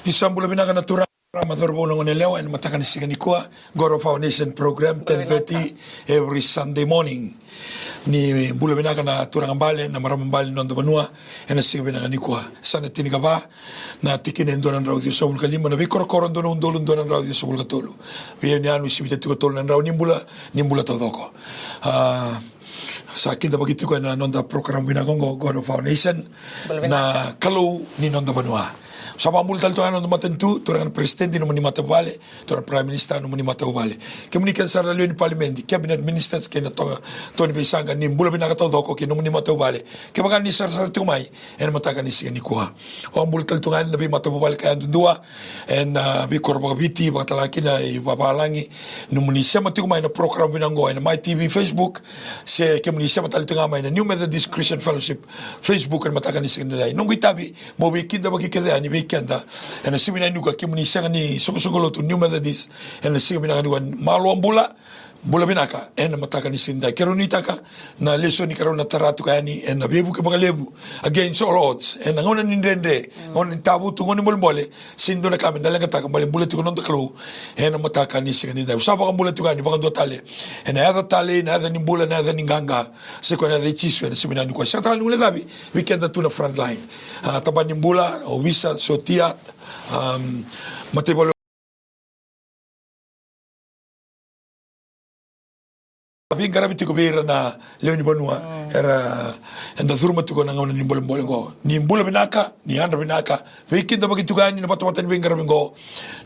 Isambula binaka natura madorbono ngonelewa and matakanisiga ni kuwa God of Our Nation program 10:30 every Sunday morning. Ni bula binaka na turang ambale na maramambale nondo banua and siga binaka ni kuwa sana tinigava na tikine ndonan raw Dios sabul kalima na bikorokoro ndono ndolo ndonan raw Dios sabul katulu. Biya ni anu sibita tikotolo nan raw nimbula todoko. Sa akin da begitu ko na nonda program binagongo God of Our Nation na kalau ni nonda banua. Sama multal tuan no matentu turan presidente no mata vale turan prime minister no mata vale kemunikan sara leo ni parliament cabinet ministers ke na Tony Bisanga ni mbula binaka to doko ke no mata vale ke bagan ni sara tumai en mataka ni sigani kuha o multal tuan na bi mata vale ka dua en bi korba viti batala kina I babalangi no munisia matumai na program binango en my TV Facebook se kemunisia matal tunga mai na New Methodist Christian Fellowship Facebook en mataka ni sigani dai no gitabi mo bi kinda bagi kede ani kenda ena simina nuka kimuni sanga ni sokosokolo tu New Methodist ena simina ni wan malo ambula bula binaka ena mataka ni sinda kero ni taka na leso ni karo na taratu kani ena bebu ke bagalebu against all odds ena ngona ni ndende ngona tabu tu ngoni molmole sindo na kami dalang taka mali bula tu konon taklo ena mataka ni sinda usaba kan bula tu kani bakan do tale ena ada tale na ada ni bula na ada ni ganga se ko na de chisu ena simina ni ko sa tale ule dabi weekend tu na front line taban ni bula o visa sotia matebolo Tapi garabi tiko bera na leo ni banua era enda zurma tiko na ngona ni mbole go ni mbula binaka ni handa binaka weekend bagi tugani na mata ni garabi go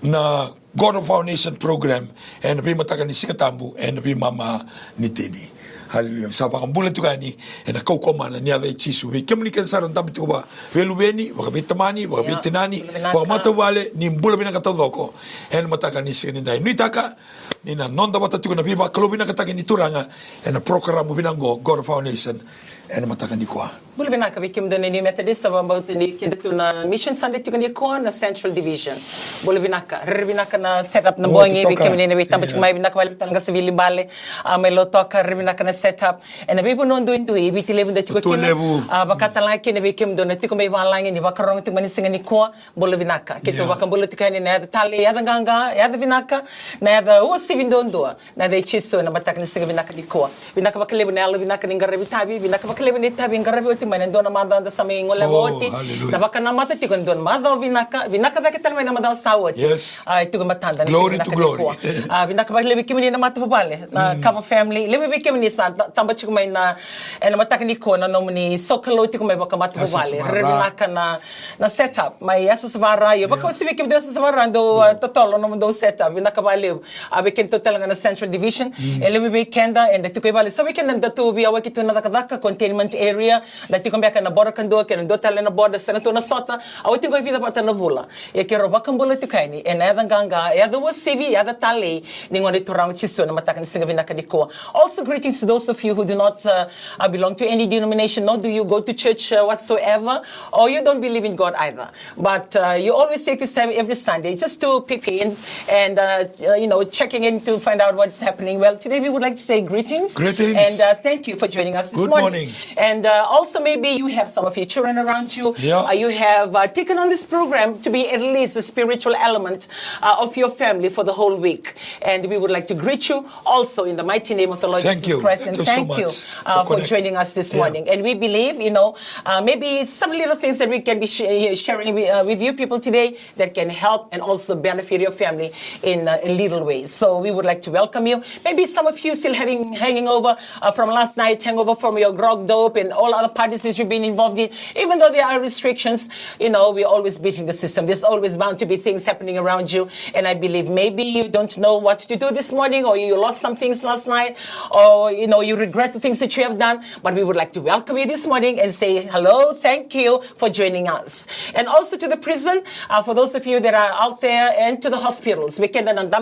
na God of Our Nation program and bi mataka ni sikatambu and bi mama ni tedi haleluya sapa kambula tugani ena kau komana ni ave chisu we kemunikan saran tabi tiko ba velubeni baka bitamani baka bitinani baka mata wale ni mbula binaka todoko en mataka ni sikani ni taka nina nonda bata tiko na biba kalobina kataki ni turanga ena program binango God of Our Nation ena mataka ni kwa bula binaka bikim do ni Methodist about ni kedetu na mission Sunday tiko ni kwa na Central Division bula binaka binaka na setup na boingi bikim ni wita but mai binaka wale tanga civil bale amelo toka binaka na setup ena bibo nondo into ibiti lebu da tiko kina bakata like ni bikim do na tiko mai valangi ni bakarong tiko ni singa ni kwa bula binaka keto bakambula tiko ni na tale ya ganga ya binaka na ya vindo na de chiso na mataka ni singa binaka ni kwa binaka bakalebu na ala binaka ni ngarabi tabi binaka bakalebu ni tabi ngarabi oti man ndo na manda da sami ngole oti na baka na mata tiko ndo mada binaka da ketal na mada sawot ay tugo matanda ni glory to glory binaka bakalebu kimini na mata babale na cover family lebi kimini sa tamba chiko mai na mataka ni kwa na nomuni sokalo tiko mai baka mata babale binaka na setup mai yasa svara yo baka sibi kim do svara ndo totolo no ndo setup binaka balebu abekin total na Central Division elemi weekenda and tuko ibali so weekend and to be awaki to na kadaka containment area that tuko mbaka na border kando ke ndo tala na border sana to na sota awati ko vida pata na bula e ke roba kambola tukani and ya ganga ya the was CV ya the tale ni ngone to rang chiso na mataka ni singa vinaka diko. Also greetings to those of you who do not belong to any denomination, nor do you go to church whatsoever, or you don't believe in God either, but you always take this time every Sunday just to peep in and checking in to find out what's happening. Well, today we would like to say greetings. And thank you for joining us this morning. And also maybe you have some of your children around you. You have taken on this program to be at least a spiritual element of your family for the whole week. And we would like to greet you also in the mighty name of the Lord Jesus Christ. And thank you for joining us this morning. And we believe, maybe some little things that we can be sharing with you people today that can help and also benefit your family in little ways. So we would like to welcome you. Maybe some of you still hanging over from last night, hangover from your grog dope and all other parties that you've been involved in. Even though there are restrictions, we're always beating the system. There's always bound to be things happening around you. And I believe maybe you don't know what to do this morning, or you lost some things last night, or, you regret the things that you have done. But we would like to welcome you this morning and say hello, thank you for joining us. And also to the prison, for those of you that are out there, and to the hospitals. We can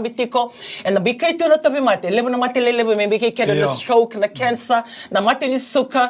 and the big na tabi mate lebo na mate lebo me bike kere na stroke na cancer na mate ni suka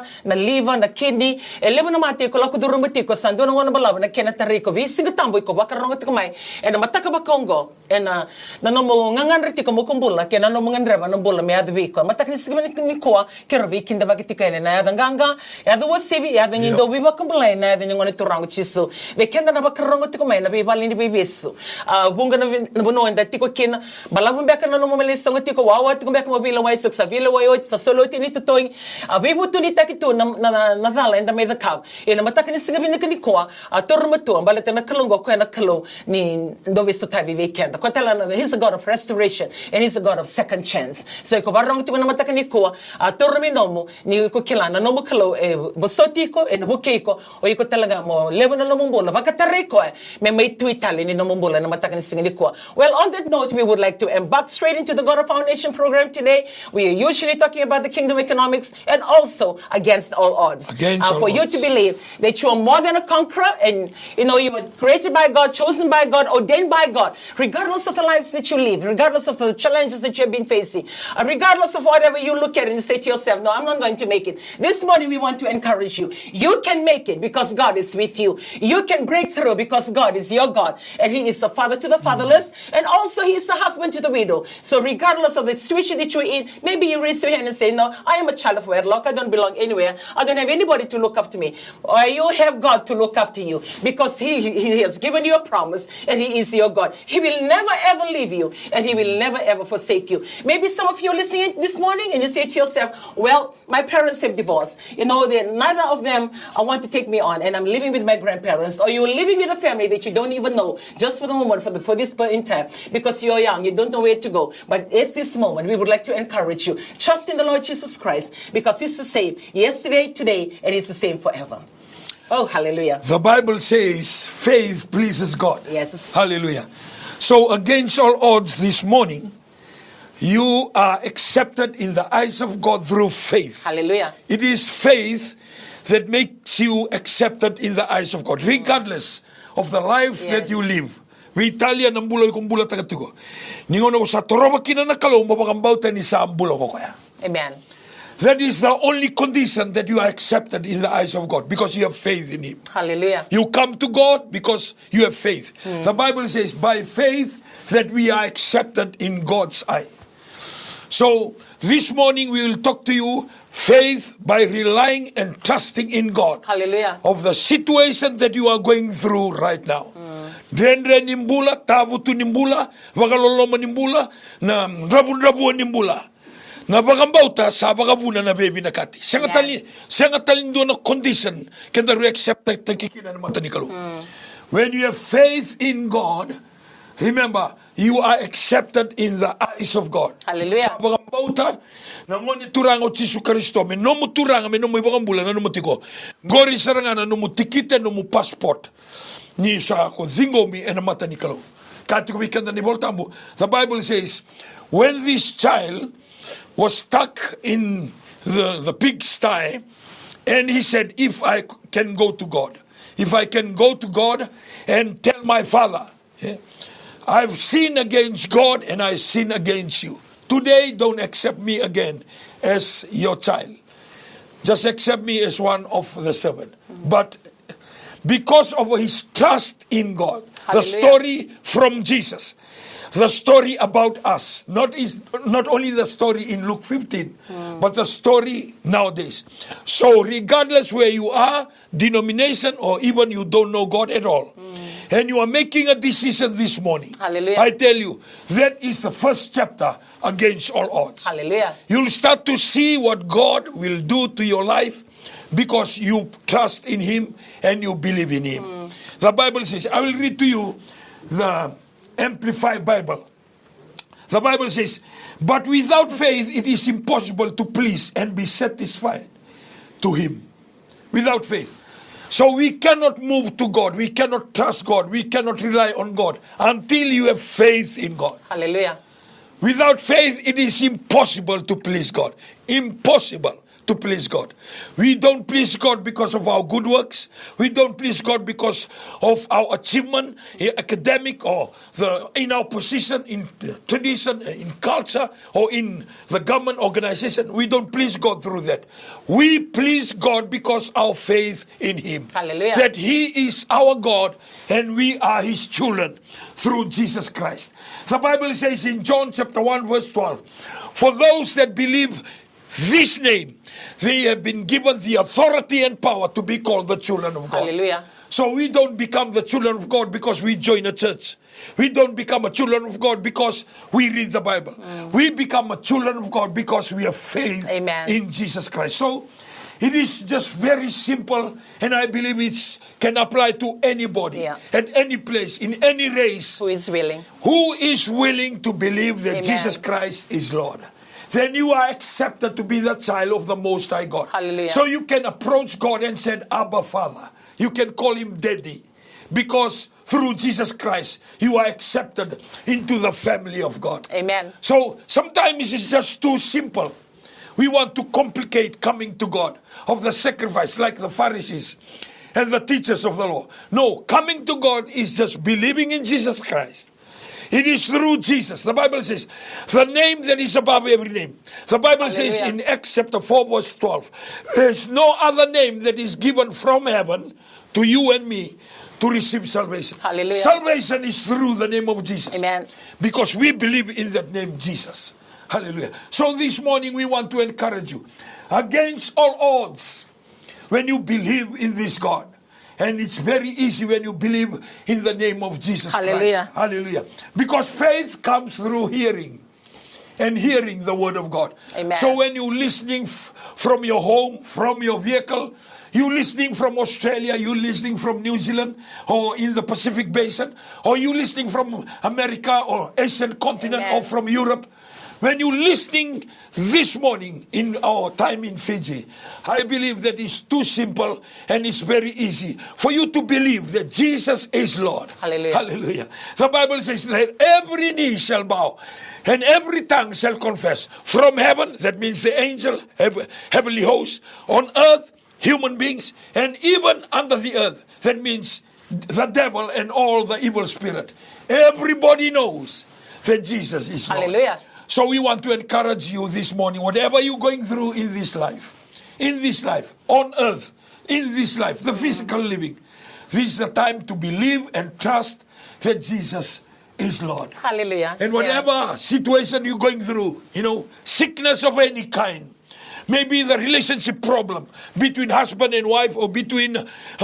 na liver, na kidney, e lebo na mati ko lako durumba tiko sandu na ngona balawa na kena tariko vi singa tambo ko bakarongo tiko mai e na mataka ba Congo e na nomo ngangan riti ko mo kumbula ke na nomo nganreba no bula me advi ko mataka ni sigma ni ko ke rovi kinda ba kitiko e na nganga e do wasivi e do ngindo vi ba kumbula e na ngona turango chiso ve kenda na bakarongo tiko mai na be balini be beso bunga na bono enda tiko kena balawa be kana no mo melisa tiko wawa tiko be ko bila wai sa vila wai sa solo tini totoing a be butunita kitu na vala enda me the cup e na mataka ni sigma ni koa a torma to ambala tena kalongo ko na kalo ni ndo visto tavi weekend ko tala he's a God of restoration and he's a God of second chance so ko barong tiko na mataka ni koa a tormi nomo ni ko kilana nomo kalo e bosoti ko e buke ko o iko talaga mo lebo na nomo bola bakatare ko me mai tuitali ni nomo bola na mataka ni singi koa. Well, on that note, we would like to embark straight into the God of Foundation program today. We are usually talking about the kingdom economics and also against all odds. For you to believe that you are more than a conqueror and you were created by God, chosen by God, ordained by God, regardless of the lives that you live, regardless of the challenges that you have been facing, regardless of whatever you look at and you say to yourself, no, I'm not going to make it. This morning we want to encourage you. You can make it because God is with you. You can break through because God is your God and He is the father to the fatherless and also He is the husband to the widow. So regardless of the situation that you're in, maybe you raise your hand and say, no, I am a child of wedlock. I don't belong anywhere. I don't have anybody to look after me. Or you have God to look after you because He has given you a promise and He is your God. He will never ever leave you and He will never ever forsake you. Maybe some of you are listening this morning and you say to yourself, well, my parents have divorced. Neither of them want to take me on and I'm living with my grandparents. Or you're living with a family that you don't even know just for the moment, for this point in time, because you're young, you don't know where to go. But at this moment, we would like to encourage you. Trust in the Lord Jesus Christ because He's the same yesterday, today, and He's the same forever. Oh, hallelujah. The Bible says faith pleases God. Yes. Hallelujah. So against all odds this morning, you are accepted in the eyes of God through faith. Hallelujah. It is faith that makes you accepted in the eyes of God, regardless of the life that you live. Italia ng bulo kung bula tagatiko. Ningono ko sa toroba kina nakalo mabakambauta ni sa ambulo ko kaya. Amen. That is the only condition that you are accepted in the eyes of God because you have faith in Him. Hallelujah. You come to God because you have faith. The Bible says by faith that we are accepted in God's eye. So this morning we will talk to you faith by relying and trusting in God. Hallelujah. Of the situation that you are going through right now. Dren nimbula, tabutu nimbula, wagaloloma nimbula, na rabun nimbula. Na bagambauta sa bagabuna na baby na kati. Siya talin doon na condition kanda ru accept kikina na mata ni kalu. When you have faith in God, remember, you are accepted in the eyes of God. Hallelujah. Sa bagambauta, na ngoni turango Jesu Kristo, me nomu turanga, me nomu bagambula na nomu tiko. Gori saranga na nomu tikite, nomu passport. Ni sa ko zingo mi na mata ni kalu. Kati ko wikanda ni voltambu. The Bible says, when this child was stuck in the pigsty, and he said, if I can go to God, if I can go to God and tell my father, I've sinned against God and I sin against you. Today, don't accept me again as your child. Just accept me as one of the servant. But because of his trust in God, the story from Jesus, the story about us, not only the story in Luke 15, but the story nowadays. So regardless where you are, denomination, or even you don't know God at all, and you are making a decision this morning, hallelujah, I tell you, that is the first chapter against all odds. Hallelujah. You'll start to see what God will do to your life because you trust in Him and you believe in Him. The Bible says, I will read to you the Amplified Bible. The Bible says, but without faith it is impossible to please and be satisfied to Him. Without faith. So we cannot move to God. We cannot trust God. We cannot rely on God until you have faith in God. Hallelujah. Without faith it is impossible to please God. Impossible to please God. We don't please God because of our good works. We don't please God because of our achievement, academic, or in our position, in tradition, in culture, or in the government organization. We don't please God through that. We please God because our faith in Him. Hallelujah. That He is our God and we are His children through Jesus Christ. The Bible says in John chapter 1 verse 12, for those that believe this name, they have been given the authority and power to be called the children of God. Hallelujah. So we don't become the children of God because we join a church. We don't become a children of God because we read the Bible. We become a children of God because we have faith in Jesus Christ. So it is just very simple, and I believe it can apply to anybody, at any place, in any race. Who is willing? Who is willing to believe that Jesus Christ is Lord. Then you are accepted to be the child of the Most High God. Hallelujah. So you can approach God and say, Abba, Father. You can call Him Daddy. Because through Jesus Christ, you are accepted into the family of God. Amen. So sometimes it's just too simple. We want to complicate coming to God of the sacrifice, like the Pharisees and the teachers of the law. No, coming to God is just believing in Jesus Christ. It is through Jesus. The Bible says, the name that is above every name. The Bible says in Acts chapter 4 verse 12, there is no other name that is given from heaven to you and me to receive salvation. Hallelujah. Salvation is through the name of Jesus. Amen. Because we believe in that name, Jesus. Hallelujah. So this morning we want to encourage you. Against all odds, when you believe in this God, and it's very easy when you believe in the name of Jesus Christ. Hallelujah. Because faith comes through hearing. And hearing the word of God. Amen. So when you're listening from your home, from your vehicle, you're listening from Australia, you're listening from New Zealand, or in the Pacific Basin, or you're listening from America, or Asian continent, or from Europe. When you're listening this morning in our time in Fiji, I believe that it's too simple and it's very easy for you to believe that Jesus is Lord. Hallelujah. Hallelujah. The Bible says that every knee shall bow and every tongue shall confess. From heaven, that means the angel, heavenly host, on earth, human beings, and even under the earth, that means the devil and all the evil spirit. Everybody knows that Jesus is Lord. Hallelujah. So we want to encourage you this morning, whatever you're going through in this life, on earth, in this life, the physical living, this is a time to believe and trust that Jesus is Lord. Hallelujah. And whatever situation you're going through, sickness of any kind, maybe the relationship problem between husband and wife, or between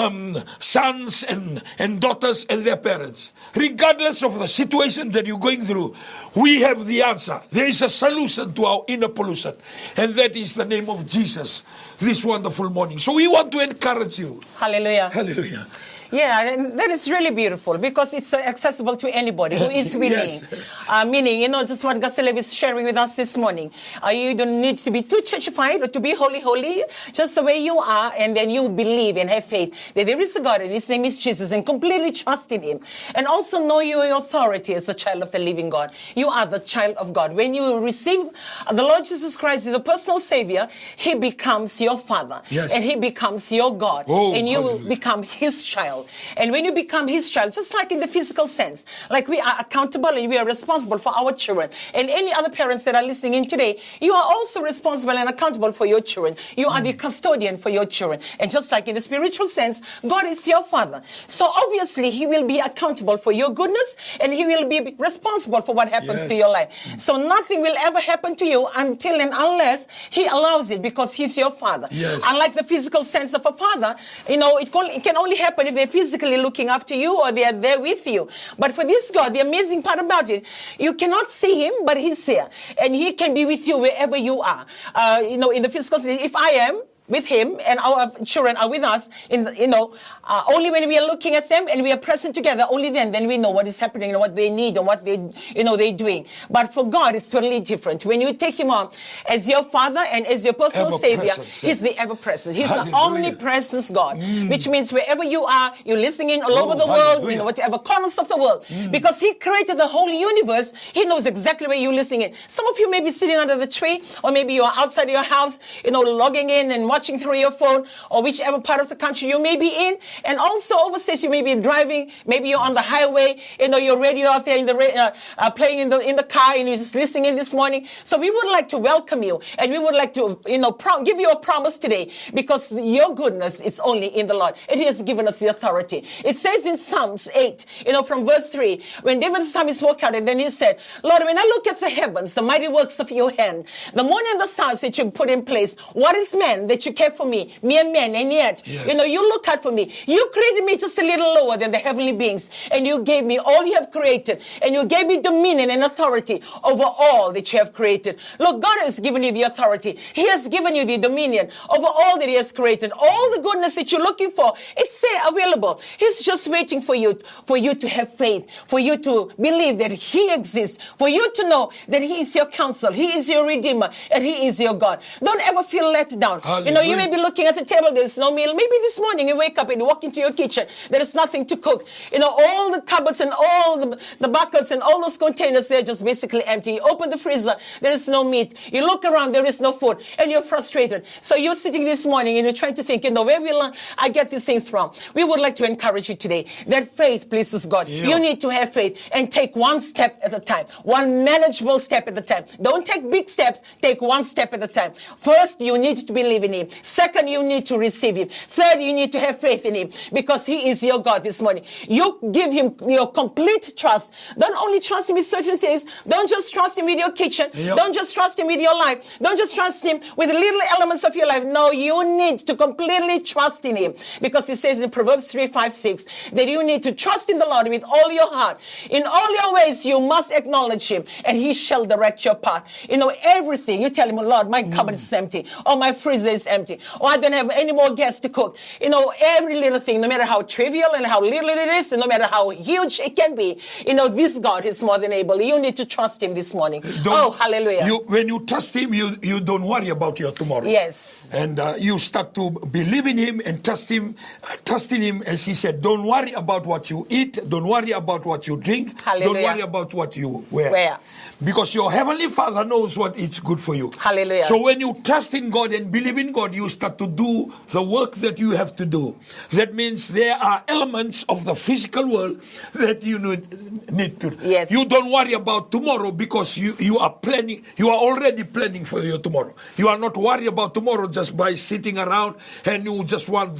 sons and daughters and their parents. Regardless of the situation that you're going through, we have the answer. There is a solution to our inner pollution. And that is the name of Jesus this wonderful morning. So we want to encourage you. Hallelujah. Hallelujah. Yeah, and that is really beautiful because it's accessible to anybody who is willing. Yes. Meaning, just what Gaselev is sharing with us this morning. You don't need to be too churchified or to be holy, just the way you are, and then you believe and have faith that there is a God and His name is Jesus, and completely trust in Him. And also know your authority as a child of the living God. You are the child of God. When you receive the Lord Jesus Christ as a personal Savior, He becomes your Father. Yes. And He becomes your God. And you will become His child. And when you become His child, just like in the physical sense, like we are accountable and we are responsible for our children. And any other parents that are listening in today, you are also responsible and accountable for your children. You are the custodian for your children. And just like in the spiritual sense, God is your Father. So obviously He will be accountable for your goodness, and He will be responsible for what happens to your life. So nothing will ever happen to you until and unless He allows it, because He's your Father. Yes. Unlike the physical sense of a father, it can only happen if they're physically looking after you or they are there with you. But for this God, the amazing part about it, you cannot see Him, but He's here. And He can be with you wherever you are. In the physical sense, if I am with him, and our children are with us, only when we are looking at them and we are present together, only then we know what is happening and what they need and what they're doing. But for God, it's totally different. When you take him on as your Father and as your personal Savior, he's the ever-present. He's the omnipresence God, which means wherever you are, you're listening in all over the world, whatever corners of the world, because he created the whole universe. He knows exactly where you're listening in. Some of you may be sitting under the tree, or maybe you are outside your house, logging in and watching through your phone, or whichever part of the country you may be in. And also overseas, you may be driving, maybe you're on the highway, your radio out there playing in the car, and you're just listening in this morning. So we would like to welcome you, and we would like to give you a promise today, because your goodness is only in the Lord, and he has given us the authority. It says in Psalms 8, from verse 3, when David the psalmist walked out, and then he said, Lord, when I look at the heavens, the mighty works of your hand, the moon and the stars that you put in place, what is man that you care for me, mere man, and yet, you look out for me. You created me just a little lower than the heavenly beings, and you gave me all you have created, and you gave me dominion and authority over all that you have created. Look, God has given you the authority. He has given you the dominion over all that he has created. All the goodness that you're looking for, it's there available. He's just waiting for you to have faith, for you to believe that he exists, for you to know that he is your counsel, he is your redeemer, and he is your God. Don't ever feel let down. You may be looking at the table, there's no meal. Maybe this morning you wake up and you walk into your kitchen, there is nothing to cook. All the cupboards and all the buckets and all those containers, they're just basically empty. You open the freezer, there is no meat. You look around, there is no food, and you're frustrated. So you're sitting this morning and you're trying to think, where will I get these things from? We would like to encourage you today that faith pleases God. You need to have faith and take one step at a time, one manageable step at a time. Don't take big steps, take one step at a time. First, you need to believe in him. Second, you need to receive him. Third, you need to have faith in him, because he is your God this morning. You give him your complete trust. Don't only trust him with certain things. Don't just trust him with your kitchen. Don't just trust him with your life. Don't just trust him with the little elements of your life. No, you need to completely trust in him, because he says in Proverbs 3:5-6 that you need to trust in the Lord with all your heart. In all your ways, you must acknowledge him, and he shall direct your path. Everything. You tell him, Lord, my cupboard is empty, or my freezer is empty, or I don't have any more gas to cook. Every little thing, no matter how trivial and how little it is, and no matter how huge it can be, this God is more than able. You need to trust him this morning. Hallelujah. When you trust him, you don't worry about your tomorrow. Yes. And you start to believe in him and trust in him, as he said. Don't worry about what you eat. Don't worry about what you drink. Hallelujah. Don't worry about what you wear. Because your heavenly Father knows what is good for you. Hallelujah. So when you trust in God and believe in God, you start to do the work that you have to do. That means there are elements of the physical world that you need to. Yes. You don't worry about tomorrow, because you are planning. You are already planning for your tomorrow. You are not worried about tomorrow just by sitting around and you just want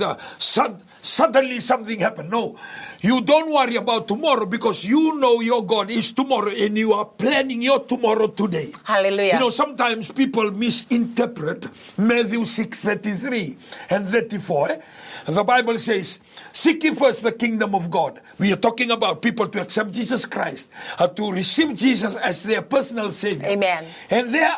suddenly something happen. No. You don't worry about tomorrow, because you know your God is tomorrow, and you are planning your tomorrow today. Hallelujah. Sometimes people misinterpret Matthew 6:33 and 34. The Bible says, seek ye first the kingdom of God. We are talking about people to accept Jesus Christ, to receive Jesus as their personal Savior. Amen. And there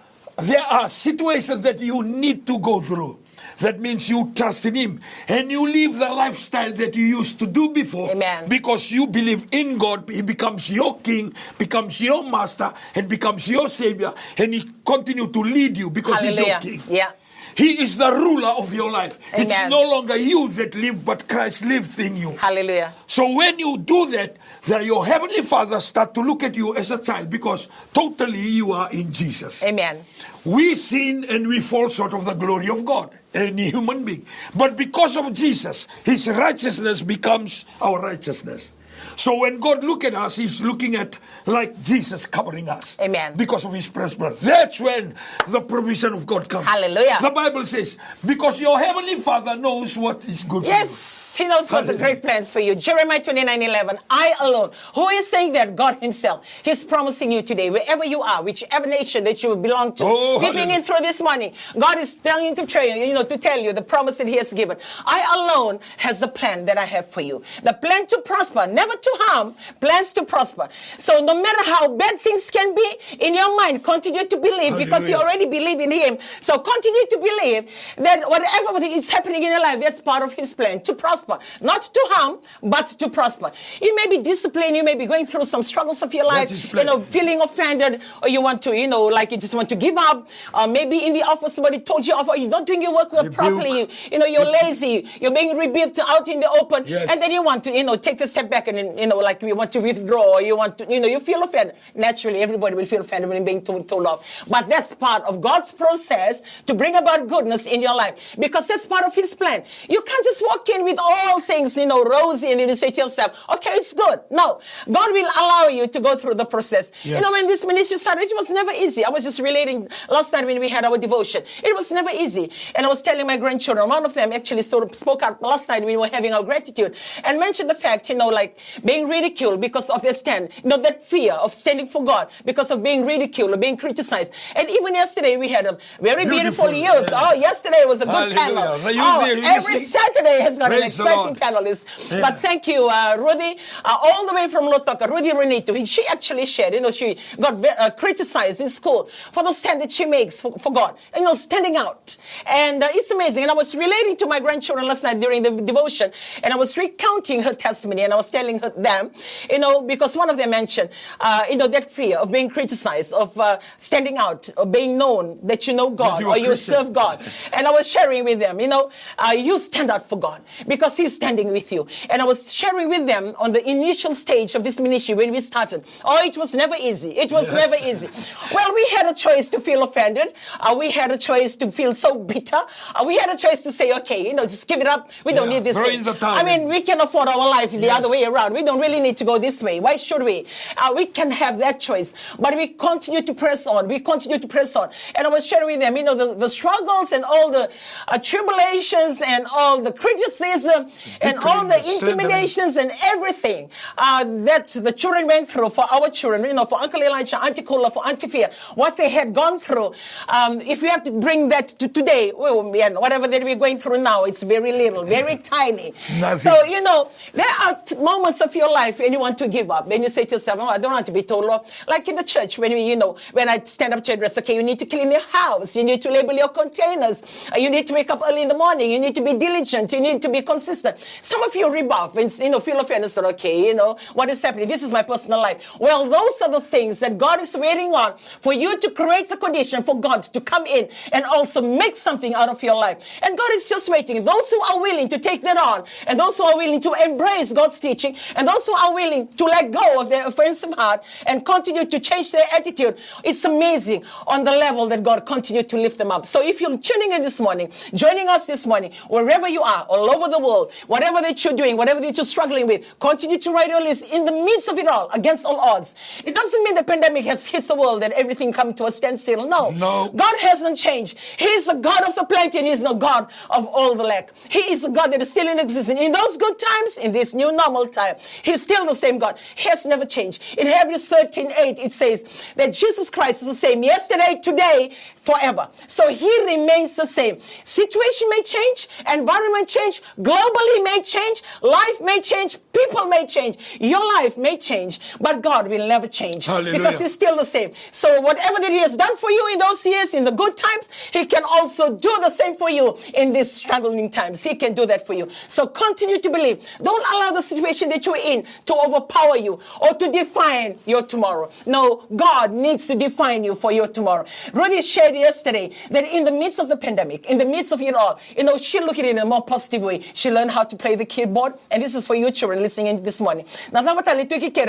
are situations that you need to go through. That means you trust in him, and you live the lifestyle that you used to do before. Amen. Because you believe in God. He becomes your king, becomes your master, and becomes your savior, and he continue to lead you because Hallelujah. he's your king. Yeah. He is the ruler of your life. Amen. It's no longer you that live, but Christ lives in you. Hallelujah. So when you do that, your heavenly Father start to look at you as a child, because totally you are in Jesus. Amen. We sin and we fall short of the glory of God, any human being. But because of Jesus, his righteousness becomes our righteousness. So when God look at us, he's looking at like Jesus covering us. Amen. Because of his precious blood. That's when the provision of God comes. Hallelujah. The Bible says, because your heavenly Father knows what is good for you. Yes, he knows what the great plans for you. Jeremiah 29:11. I alone. Who is saying that? God himself. He's promising you today, wherever you are, whichever nation that you belong to, peeping in through this morning, God is telling you to tell you the promise that he has given. I alone has the plan that I have for you. The plan to prosper, never never to harm, plans to prosper. So no matter how bad things can be, in your mind, continue to believe because you already believe in him. So continue to believe that whatever is happening in your life, that's part of his plan, to prosper. Not to harm, but to prosper. You may be disciplined, you may be going through some struggles of your life, feeling offended, or you want to, like you just want to give up. Maybe in the office somebody told you off, or you're not doing your work well properly. You're lazy, you're being rebuked out in the open, and then you want to, take a step back and, like you want to withdraw, or you want to, you feel offended. Naturally, everybody will feel offended when being told off. But that's part of God's process to bring about goodness in your life, because that's part of his plan. You can't just walk in with all things, rosy, and you say to yourself, okay, it's good. No, God will allow you to go through the process. When this ministry started, it was never easy. I was just relating last night when we had our devotion. It was never easy. And I was telling my grandchildren, one of them actually sort of spoke out last night when we were having our gratitude and mentioned the fact, like being ridiculed because of their stand, that fear of standing for God because of being ridiculed or being criticized. And even yesterday we had a very beautiful youth. Oh, yesterday was a good panel. Every Saturday has got an exciting panelist. But thank you, Rudy, all the way from Lotoka, Rudy Renito. She actually shared, she got criticized in school for the stand that she makes for God, standing out. And it's amazing. And I was relating to my grandchildren last night during the devotion, and I was recounting her testimony, and I was telling them, because one of them mentioned, that fear of being criticized, of standing out, of being known that you know God or you serve God. And I was sharing with them, you stand out for God because he's standing with you. And I was sharing with them on the initial stage of this ministry when we started. Oh, it was never easy. It was never easy. Well, we had a choice to feel offended. We had a choice to feel so bitter. We had a choice to say, okay, just give it up. We don't need this thing. I mean, we can afford our life the other way around. We don't really need to go this way. Why should we? We can have that choice. But we continue to press on. We continue to press on. And I was sharing with them, the struggles and all the tribulations and all the criticism and all the intimidations and everything that the children went through for our children, for Uncle Elijah, Auntie Kula, for Auntie Fia, what they had gone through. If we have to bring that to today, whatever that we're going through now, it's very little, very tiny. So, there are moments of your life when you want to give up. Then you say to yourself, I don't want to be told off. Like in the church, when when I stand up to address, okay, you need to clean your house. You need to label your containers. You need to wake up early in the morning. You need to be diligent. You need to be consistent. Some of you rebuff and, feel offended. Okay, what is happening? This is my personal life. Well, those are the things that God is waiting on for you to create the condition for God to come in and also make something out of your life. And God is just waiting. Those who are willing to take that on, and those who are willing to embrace God's teaching, and those who are willing to let go of their offensive heart and continue to change their attitude, it's amazing on the level that God continues to lift them up. So if you're tuning in this morning, joining us this morning, wherever you are, all over the world, whatever that you're doing, whatever that you're struggling with, continue to write your list in the midst of it all, against all odds. It doesn't mean the pandemic has hit the world and everything come to a standstill. No. God hasn't changed. He is the God of the plenty, and He's the God of all the lack. He is the God that is still in existence. In those good times, in this new normal time, He's still the same God. He has never changed. In Hebrews 13:8, it says that Jesus Christ is the same yesterday, today, forever. So He remains the same. Situation may change, environment change, globally may change, life may change, people may change, your life may change, but God will never change. Hallelujah. Because He's still the same. So whatever that He has done for you in those years, in the good times, He can also do the same for you in these struggling times. He can do that for you. So continue to believe. Don't allow the situation that you're in to overpower you or to define your tomorrow. No, God needs to define you for your tomorrow. Rudy shared yesterday that in the midst of the pandemic, in the midst of it all, she looked at it in a more positive way. She learned how to play the keyboard, and this is for you children listening in this morning. Because there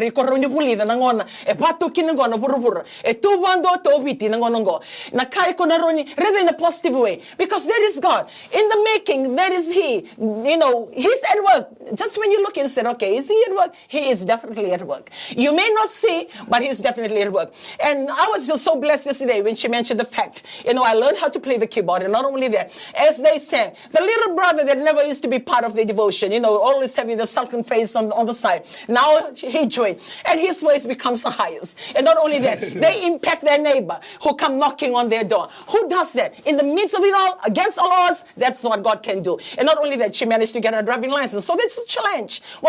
is God. In the making, there is He. He's at work. Just when you look and say, okay, is He at work? He is definitely at work. You may not see, but He's definitely at work. And I was just so blessed yesterday when she mentioned the fact, I learned how to play the keyboard. And not only that, as they sang, the little brother that never used to be part of the devotion, always having the sullen face on the side, now he joined. And his voice becomes the highest. And not only that, they impact their neighbor who come knocking on their door. Who does that? In the midst of it all, against all odds, that's what God can do. And not only that, she managed to get her driving license. So that's a challenge. Whatever that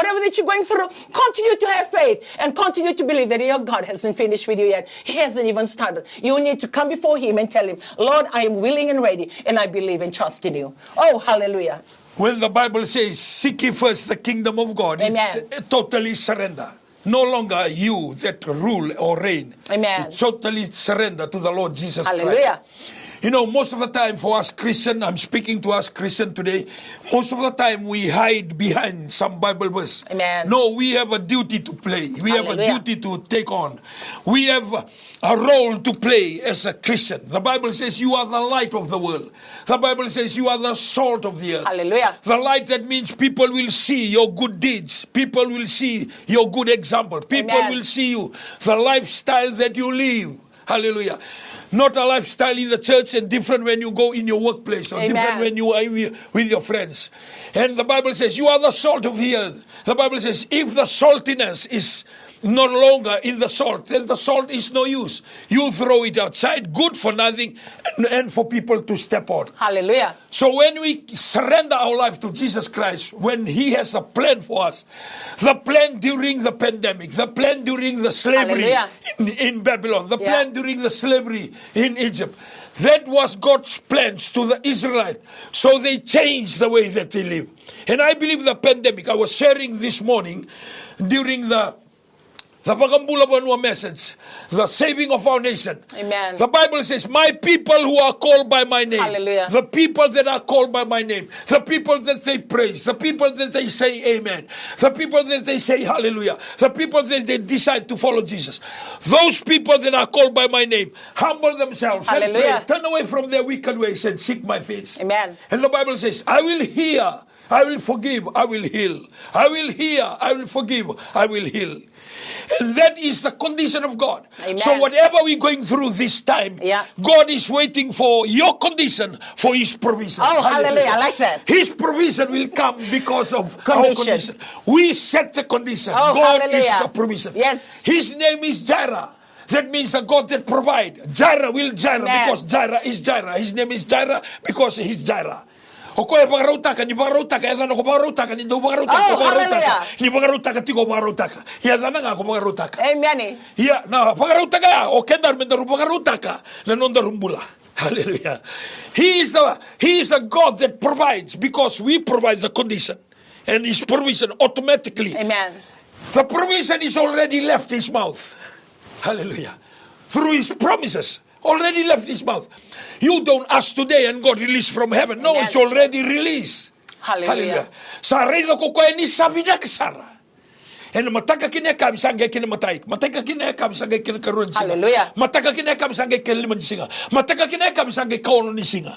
you're going through, continue to have faith and continue to believe that your God hasn't finished with you yet. He hasn't even started. You need to come before him and tell him, Lord, I am willing and ready, and I believe and trust in you. Oh, hallelujah. When the Bible says, seek ye first the kingdom of God, Amen. It's totally surrender. No longer you that rule or reign. Amen. It's totally surrender to the Lord Jesus Hallelujah. Christ. You know, most of the time for us Christian, I'm speaking to us Christian today, most of the time we hide behind some Bible verse. Amen. No, we have a duty to play. We have a Hallelujah. duty to take on. We have a role to play as a Christian. The Bible says you are the light of the world. The Bible says you are the salt of the earth. Hallelujah. The light, that means people will see your good deeds. People will see your good example. People Amen. will see you, the lifestyle that you live. Hallelujah. Not a lifestyle in the church and different when you go in your workplace or Amen. different when you are with your friends. And the Bible says you are the salt of the earth. The Bible says if the saltiness is no longer in the salt, then the salt is no use. You throw it outside, good for nothing, and for people to step on. Hallelujah. So when we surrender our life to Jesus Christ, when he has a plan for us, the plan during the pandemic, the plan during the slavery in Babylon, the plan during the slavery in Egypt, that was God's plans to the Israelites. So they changed the way that they live. And I believe the pandemic, I was sharing this morning during the Pagambula Banua message, the saving of our nation. Amen. The Bible says, my people who are called by my name. Hallelujah. The people that are called by my name. The people that they praise. The people that they say amen. The people that they say hallelujah. The people that they decide to follow Jesus. Those people that are called by my name humble themselves and pray, turn away from their wicked ways and seek my face. Amen. And the Bible says, I will hear, I will forgive, I will heal. I will hear, I will forgive, I will heal. And that is the condition of God. Amen. So whatever we're going through this time, God is waiting for your condition for his provision. Oh, hallelujah. I like that. His provision will come because of our condition. We set the condition. Oh, God hallelujah. is a provision. Yes. His name is Jireh. That means the God that provides. Jireh will Jireh because Jireh is Jireh. His name is Jireh because he's Jireh. O koe pagaroutaka, ni pagaroutaka, e dana ko pagaroutaka, ni do pagaroutaka, ni pagaroutaka, ti ko pagaroutaka. Ia dana nga ko pagaroutaka. Amen. Ia, na pagaroutaka, o kendar mendaru pagaroutaka, na nondarumbula. Hallelujah. He is a God that provides because we provide the condition. And his provision automatically. Amen. The provision is already left his mouth. Hallelujah. Through his promises. Already left his mouth. You don't ask today and God release from heaven. No, it's already released. Hallelujah. Sa redo ko koe ni sabi na kasara. And mataka kine kami sangay kine mataik. Mataka kine kami sangay kine karuan singa. Hallelujah. Mataka kine kami sangay kine liman singa. Mataka kine kami sangay kauno ni singa.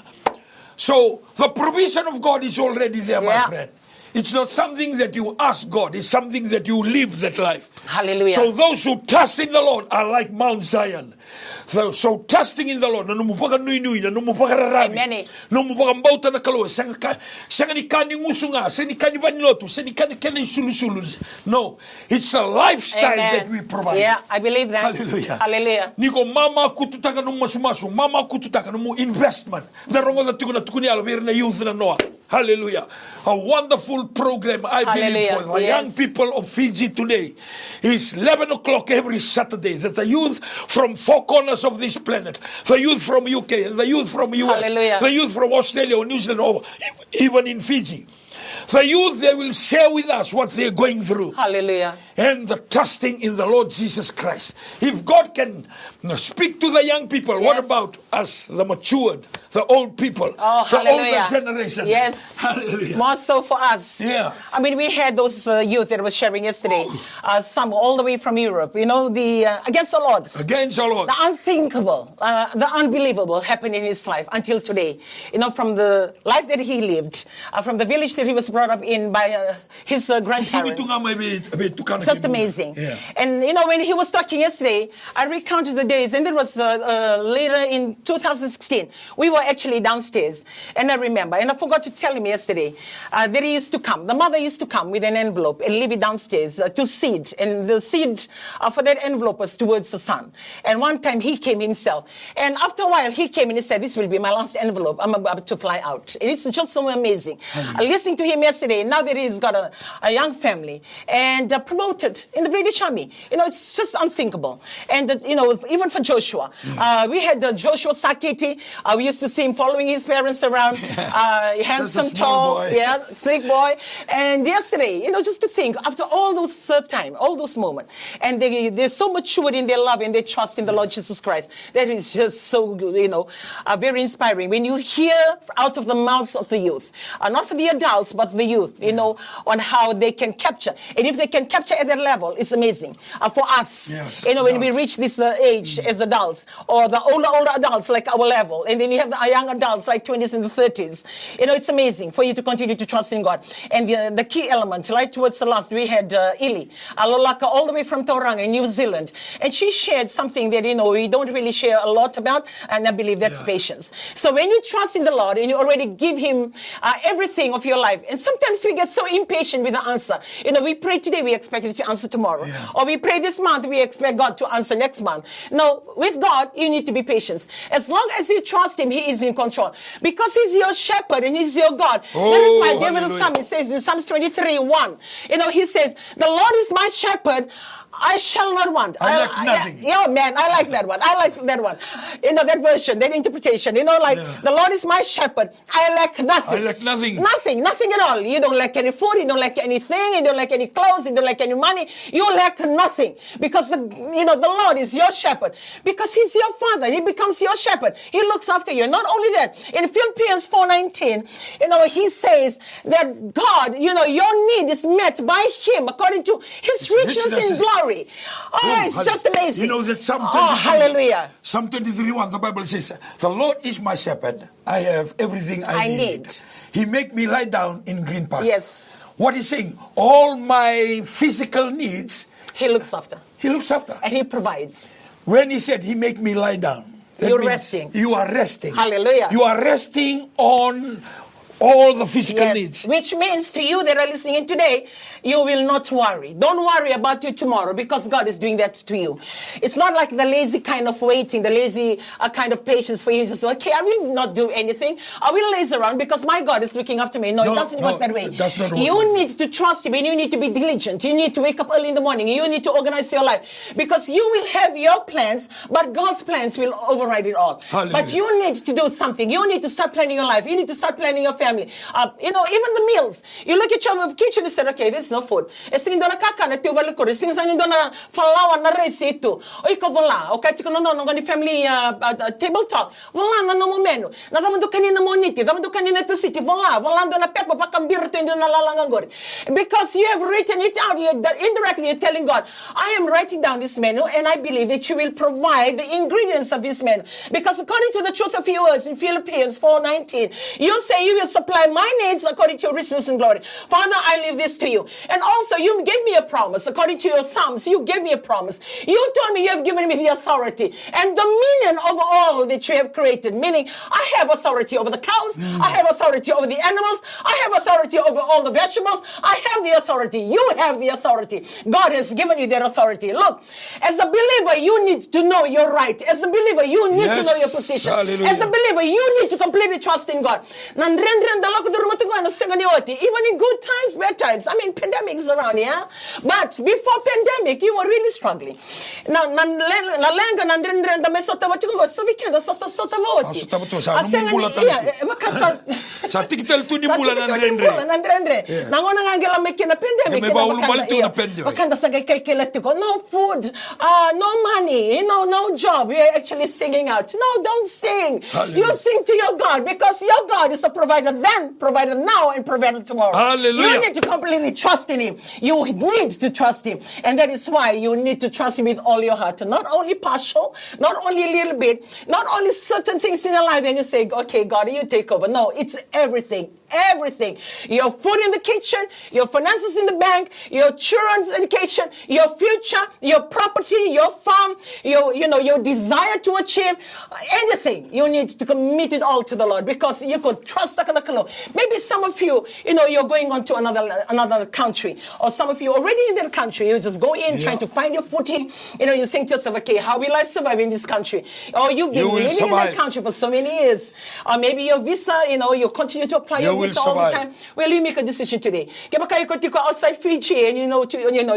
So the provision of God is already there, my friend. It's not something that you ask God. It's something that you live that life. Hallelujah. So those who trust in the Lord are like Mount Zion. So trusting in the Lord, no mo paka nui-nui, no mo paka rarami, no mo paka mbauta na kaloa, sanga ni kani ngusunga, sanga ni kani vanilotu, sanga ni kani kani sulu-sulu. No, it's a lifestyle that we provide. Yeah, I believe that. Hallelujah. Hallelujah. Niko mama kututaka no masu-masu, mama kututaka no investment. Darongo da tukuna tukuni ala na youth na noa. Hallelujah. A wonderful program, I believe, for the young people of Fiji today is 11 o'clock every Saturday, that the youth from four corners of this planet, the youth from UK, and the youth from US, the youth from Australia or New Zealand, or even in Fiji, the youth, they will share with us what they're going through. Hallelujah. And the trusting in the Lord Jesus Christ. If God can speak to the young people, what about us, the matured, the old people, the older generation? Yes. Hallelujah. More so for us. Yeah. I mean, we had those youth that was sharing yesterday, some all the way from Europe, you know, the against the odds. Against all odds. The unthinkable, the unbelievable happened in his life until today. You know, from the life that he lived, from the village that he was brought up in by his grandparents. Just amazing. Yeah. And, you know, when he was talking yesterday, I recounted the days, and it was later in 2016. We were actually downstairs, and I remember, and I forgot to tell him yesterday, that he used to come. The mother used to come with an envelope and leave it downstairs to seed, and the seed for that envelope was towards the sun. And one time he came himself, and after a while he came and he said, "This will be my last envelope. I'm about to fly out." And it's just so amazing. Listening to him yesterday. Now that he's got a young family and promoted in the British Army. It's just unthinkable. And, even for Joshua, we had Joshua Sakiti. We used to see him following his parents around, handsome, tall, slick boy. And yesterday, just to think, after all those time, all those moments, and they're so mature in their love and their trust in the Lord Jesus Christ, that is just so, very inspiring. When you hear out of the mouths of the youth, not for the adults, but the youth, on how they can capture. And if they can capture at that level, it's amazing. For us, when we reach this age as adults, or the older adults like our level, and then you have the young adults like 20s and the 30s, it's amazing for you to continue to trust in God. And the key element, right towards the last, we had Ili Alolaka, all the way from Tauranga in New Zealand. And she shared something that, we don't really share a lot about, and I believe that's patience. So when you trust in the Lord and you already give Him everything of your life, and sometimes we get so impatient with the answer. We pray today, we expect it to answer tomorrow. Or we pray this month, we expect God to answer next month. No, with God, you need to be patient. As long as you trust Him, He is in control. Because He's your shepherd and He's your God. That is why David the Psalmist says in Psalms 23:1, he says, the Lord is my shepherd, I shall not want. I lack nothing. I like that one. I like that one. That version, that interpretation. The Lord is my shepherd. I lack nothing. I lack nothing. Nothing at all. You don't lack any food. You don't lack anything. You don't lack any clothes. You don't lack any money. You lack nothing. Because the Lord is your shepherd. Because He's your Father. He becomes your shepherd. He looks after you. Not only that, in Philippians 4:19, He says that God, your need is met by Him according to His richness in glory. It's just amazing. That Psalm 23, hallelujah. Psalm 23:1, the Bible says, the Lord is my shepherd. I have everything I need. He make me lie down in green pastures. Yes. What he's saying, all my physical needs, He looks after. He looks after. And He provides. When He said He make me lie down, you're resting. You are resting. Hallelujah. You are resting on all the physical needs. Which means to you that are listening in today, you will not worry. Don't worry about you tomorrow, because God is doing that to you. It's not like the lazy kind of waiting, the lazy kind of patience for you to say, okay, I will not do anything. I will laze around because my God is looking after me. No, it doesn't work that way. It does not work. You need to trust Him, and you need to be diligent. You need to wake up early in the morning. You need to organize your life, because you will have your plans, but God's plans will override it all. Hallelujah. But you need to do something. You need to start planning your life. You need to start planning your family. Even the meals. You look at your kitchen and say, okay, there's no food. Singin dona kaka na tiwa lukuri. Singin sangin dona falawa na rice ito. O ikaw wala. O kahit no ngani family table talk. Wala na mo menu. Na daman do kanina mo niti. Daman do kanina to city. Wala do na pepo pa kambiro to na lalangangori. Because you have written it out. Indirectly you're telling God, I am writing down this menu, and I believe that you will provide the ingredients of this menu. Because according to the truth of your words in Philippians 4:19, you say you will supply my needs according to your riches and glory. Father, I leave this to you. And also, you gave me a promise. According to your Psalms, you gave me a promise. You told me you have given me the authority and dominion over all that you have created. Meaning, I have authority over the cows. I have authority over the animals. I have authority over all the vegetables. I have the authority. You have the authority. God has given you that authority. Look, as a believer, you need to know your right. As a believer, you need to know your position. Hallelujah. As a believer, you need to completely trust in God. Even in good times, bad times. I mean, pandemics around, yeah? But before pandemic, you were really struggling. Sa tikitel tu di bulan nandrendre. Nangona ngangela making a pandemic. No food, no money, no job. You're actually singing out. No, don't sing. Hallelujah. You sing to your God, because your God is a provider then, provider now, and provider tomorrow. Hallelujah. You need to completely trust in Him. You need to trust Him. And that is why you need to trust Him with all your heart. Not only partial, not only a little bit, not only certain things in your life, and you say, okay, God, you take over. No, it's everything. Everything. Your food in the kitchen, your finances in the bank, your children's education, your future, your property, your farm, your desire to achieve anything. You need to commit it all to the Lord, because you could trust the Lord. Maybe some of you, you're going on to another country, or some of you already in that country. You just go in trying to find your footing. You think to yourself, okay, how will I survive in this country? Or you've been living in that country for so many years. Or maybe your visa, you continue to apply your will this all the survive. time. Well, you make a decision today. You could go outside free chair and you know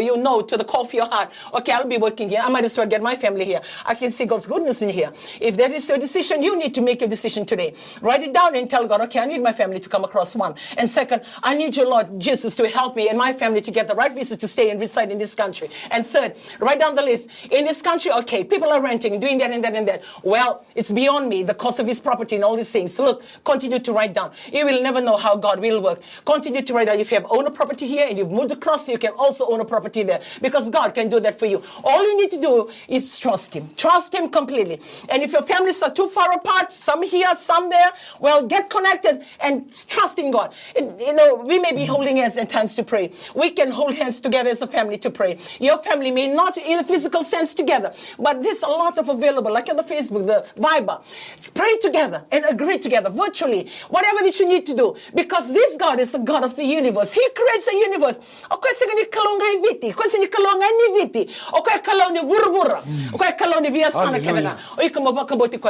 to the core of your heart. Okay, I'll be working here. I might as well get my family here. I can see God's goodness in here. If that is your decision, you need to make your decision today. Write it down and tell God, okay, I need my family to come across one. And second, I need your Lord Jesus to help me and my family to get the right visa to stay and reside in this country. And third, write down the list. In this country, okay, people are renting, doing that and that and that. Well, it's beyond me, the cost of this property and all these things. So look, continue to write down. You will never know how God will work. Continue to write down. If you have owned a property here and you've moved across, you can also own a property there because God can do that for you. All you need to do is trust Him. Trust Him completely. And if your families are too far apart, some here, some there, well, get connected and trust in God. And, we may be holding hands at times to pray. We can hold hands together as a family to pray. Your family may not in a physical sense together, but there's a lot of available, like on the Facebook, the Viber. Pray together and agree together virtually, whatever that you need to do, because this God is the God of the universe. He creates a universe. Okay, sige ni kalonga viti, ko sige ni kalonga ni viti, okay kalonga vurvura, okay kalonga via sana kevena. Oy kamabakamboti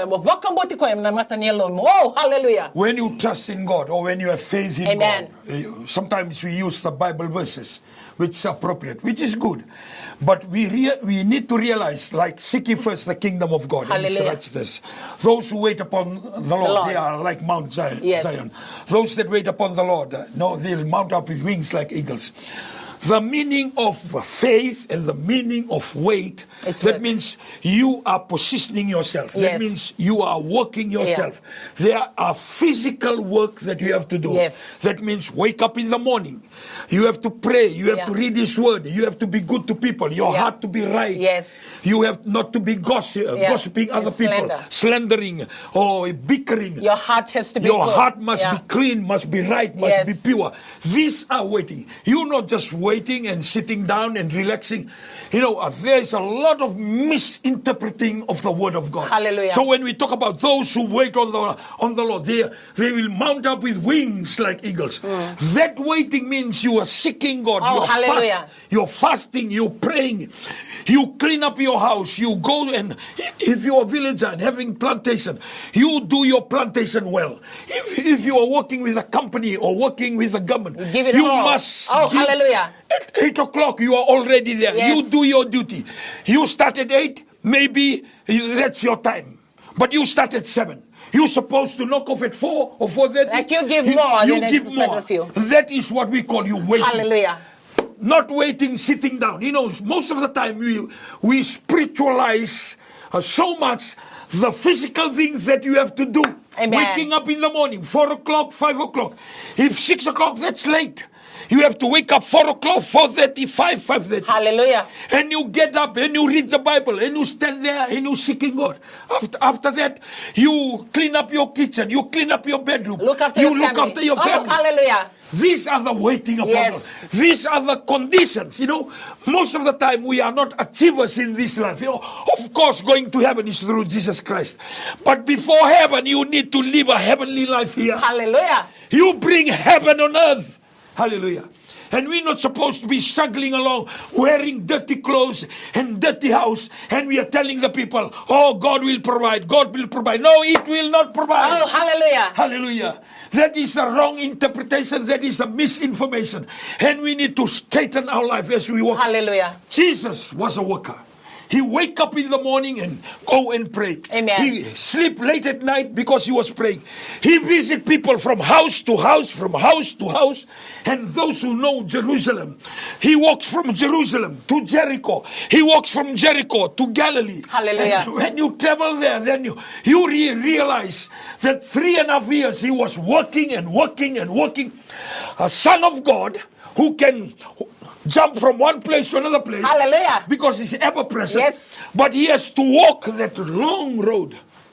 ko na mata ni Lord. Oh, hallelujah. When you trust in God or when you have faith in Amen. God, sometimes we use the Bible verses which is appropriate, which is good. But we need to realize, like, seek ye first the kingdom of God and His righteousness. Those who wait upon the Lord, they are like Mount Zion. Yes. Those that wait upon the Lord, they'll mount up with wings like eagles. The meaning of faith and the meaning of wait, that means you are positioning yourself. Yes. That means you are working yourself. There are physical work that you have to do. Yes. That means wake up in the morning. You have to pray. You have to read His word. You have to be good to people. Your heart to be right. Yes. You have not to be gossiping other people, slandering or bickering. Your heart has to be Your good. heart must be clean, must be right, must be pure. These are waiting. You're not just waiting and sitting down and relaxing. There's a lot of misinterpreting of the word of God. Hallelujah. So when we talk about those who wait on the Lord, they will mount up with wings like eagles. That waiting means you are seeking God. Oh, hallelujah. You're fasting, you're praying, you clean up your house, you go, and if you're a villager and having plantation, you do your plantation well. If you are working with a company or working with the government, you must. Oh, hallelujah. At 8 o'clock, you are already there. Yes. You do your duty. You start at 8, maybe that's your time. But you start at 7. You're supposed to knock off at 4 or 4:30. Like you give more you than give more. That is what we call you waiting. Hallelujah. Not waiting, sitting down. Most of the time we spiritualize so much the physical things that you have to do. Amen. Waking up in the morning, 4 o'clock, 5 o'clock. If 6 o'clock, that's late. You have to wake up 4 o'clock, 4:30, 5:30. Hallelujah. And you get up and you read the Bible and you stand there and you seeking God. After that, you clean up your kitchen, you clean up your bedroom. Look after your family. family. Oh, hallelujah. These are the waiting upon God. These are the conditions. Most of the time we are not achievers in this life. Of course, going to heaven is through Jesus Christ. But before heaven, you need to live a heavenly life here. Hallelujah. You bring heaven on earth. Hallelujah. And we're not supposed to be struggling along, wearing dirty clothes and dirty house, and we are telling the people, oh, God will provide, God will provide. No, it will not provide. Oh, hallelujah. Hallelujah. That is the wrong interpretation. That is the misinformation. And we need to straighten our life as we walk. Hallelujah. Jesus was a worker. He wake up in the morning and go and pray. Amen. He sleep late at night because he was praying. He visit people from house to house, from house to house. And those who know Jerusalem, he walks from Jerusalem to Jericho. He walks from Jericho to Galilee. Hallelujah. And when you travel there, then you realize that 3.5 years he was working and working and working. A son of God who can jump from one place to another place. Hallelujah. Because he's ever present. Yes. But he has to walk that long road.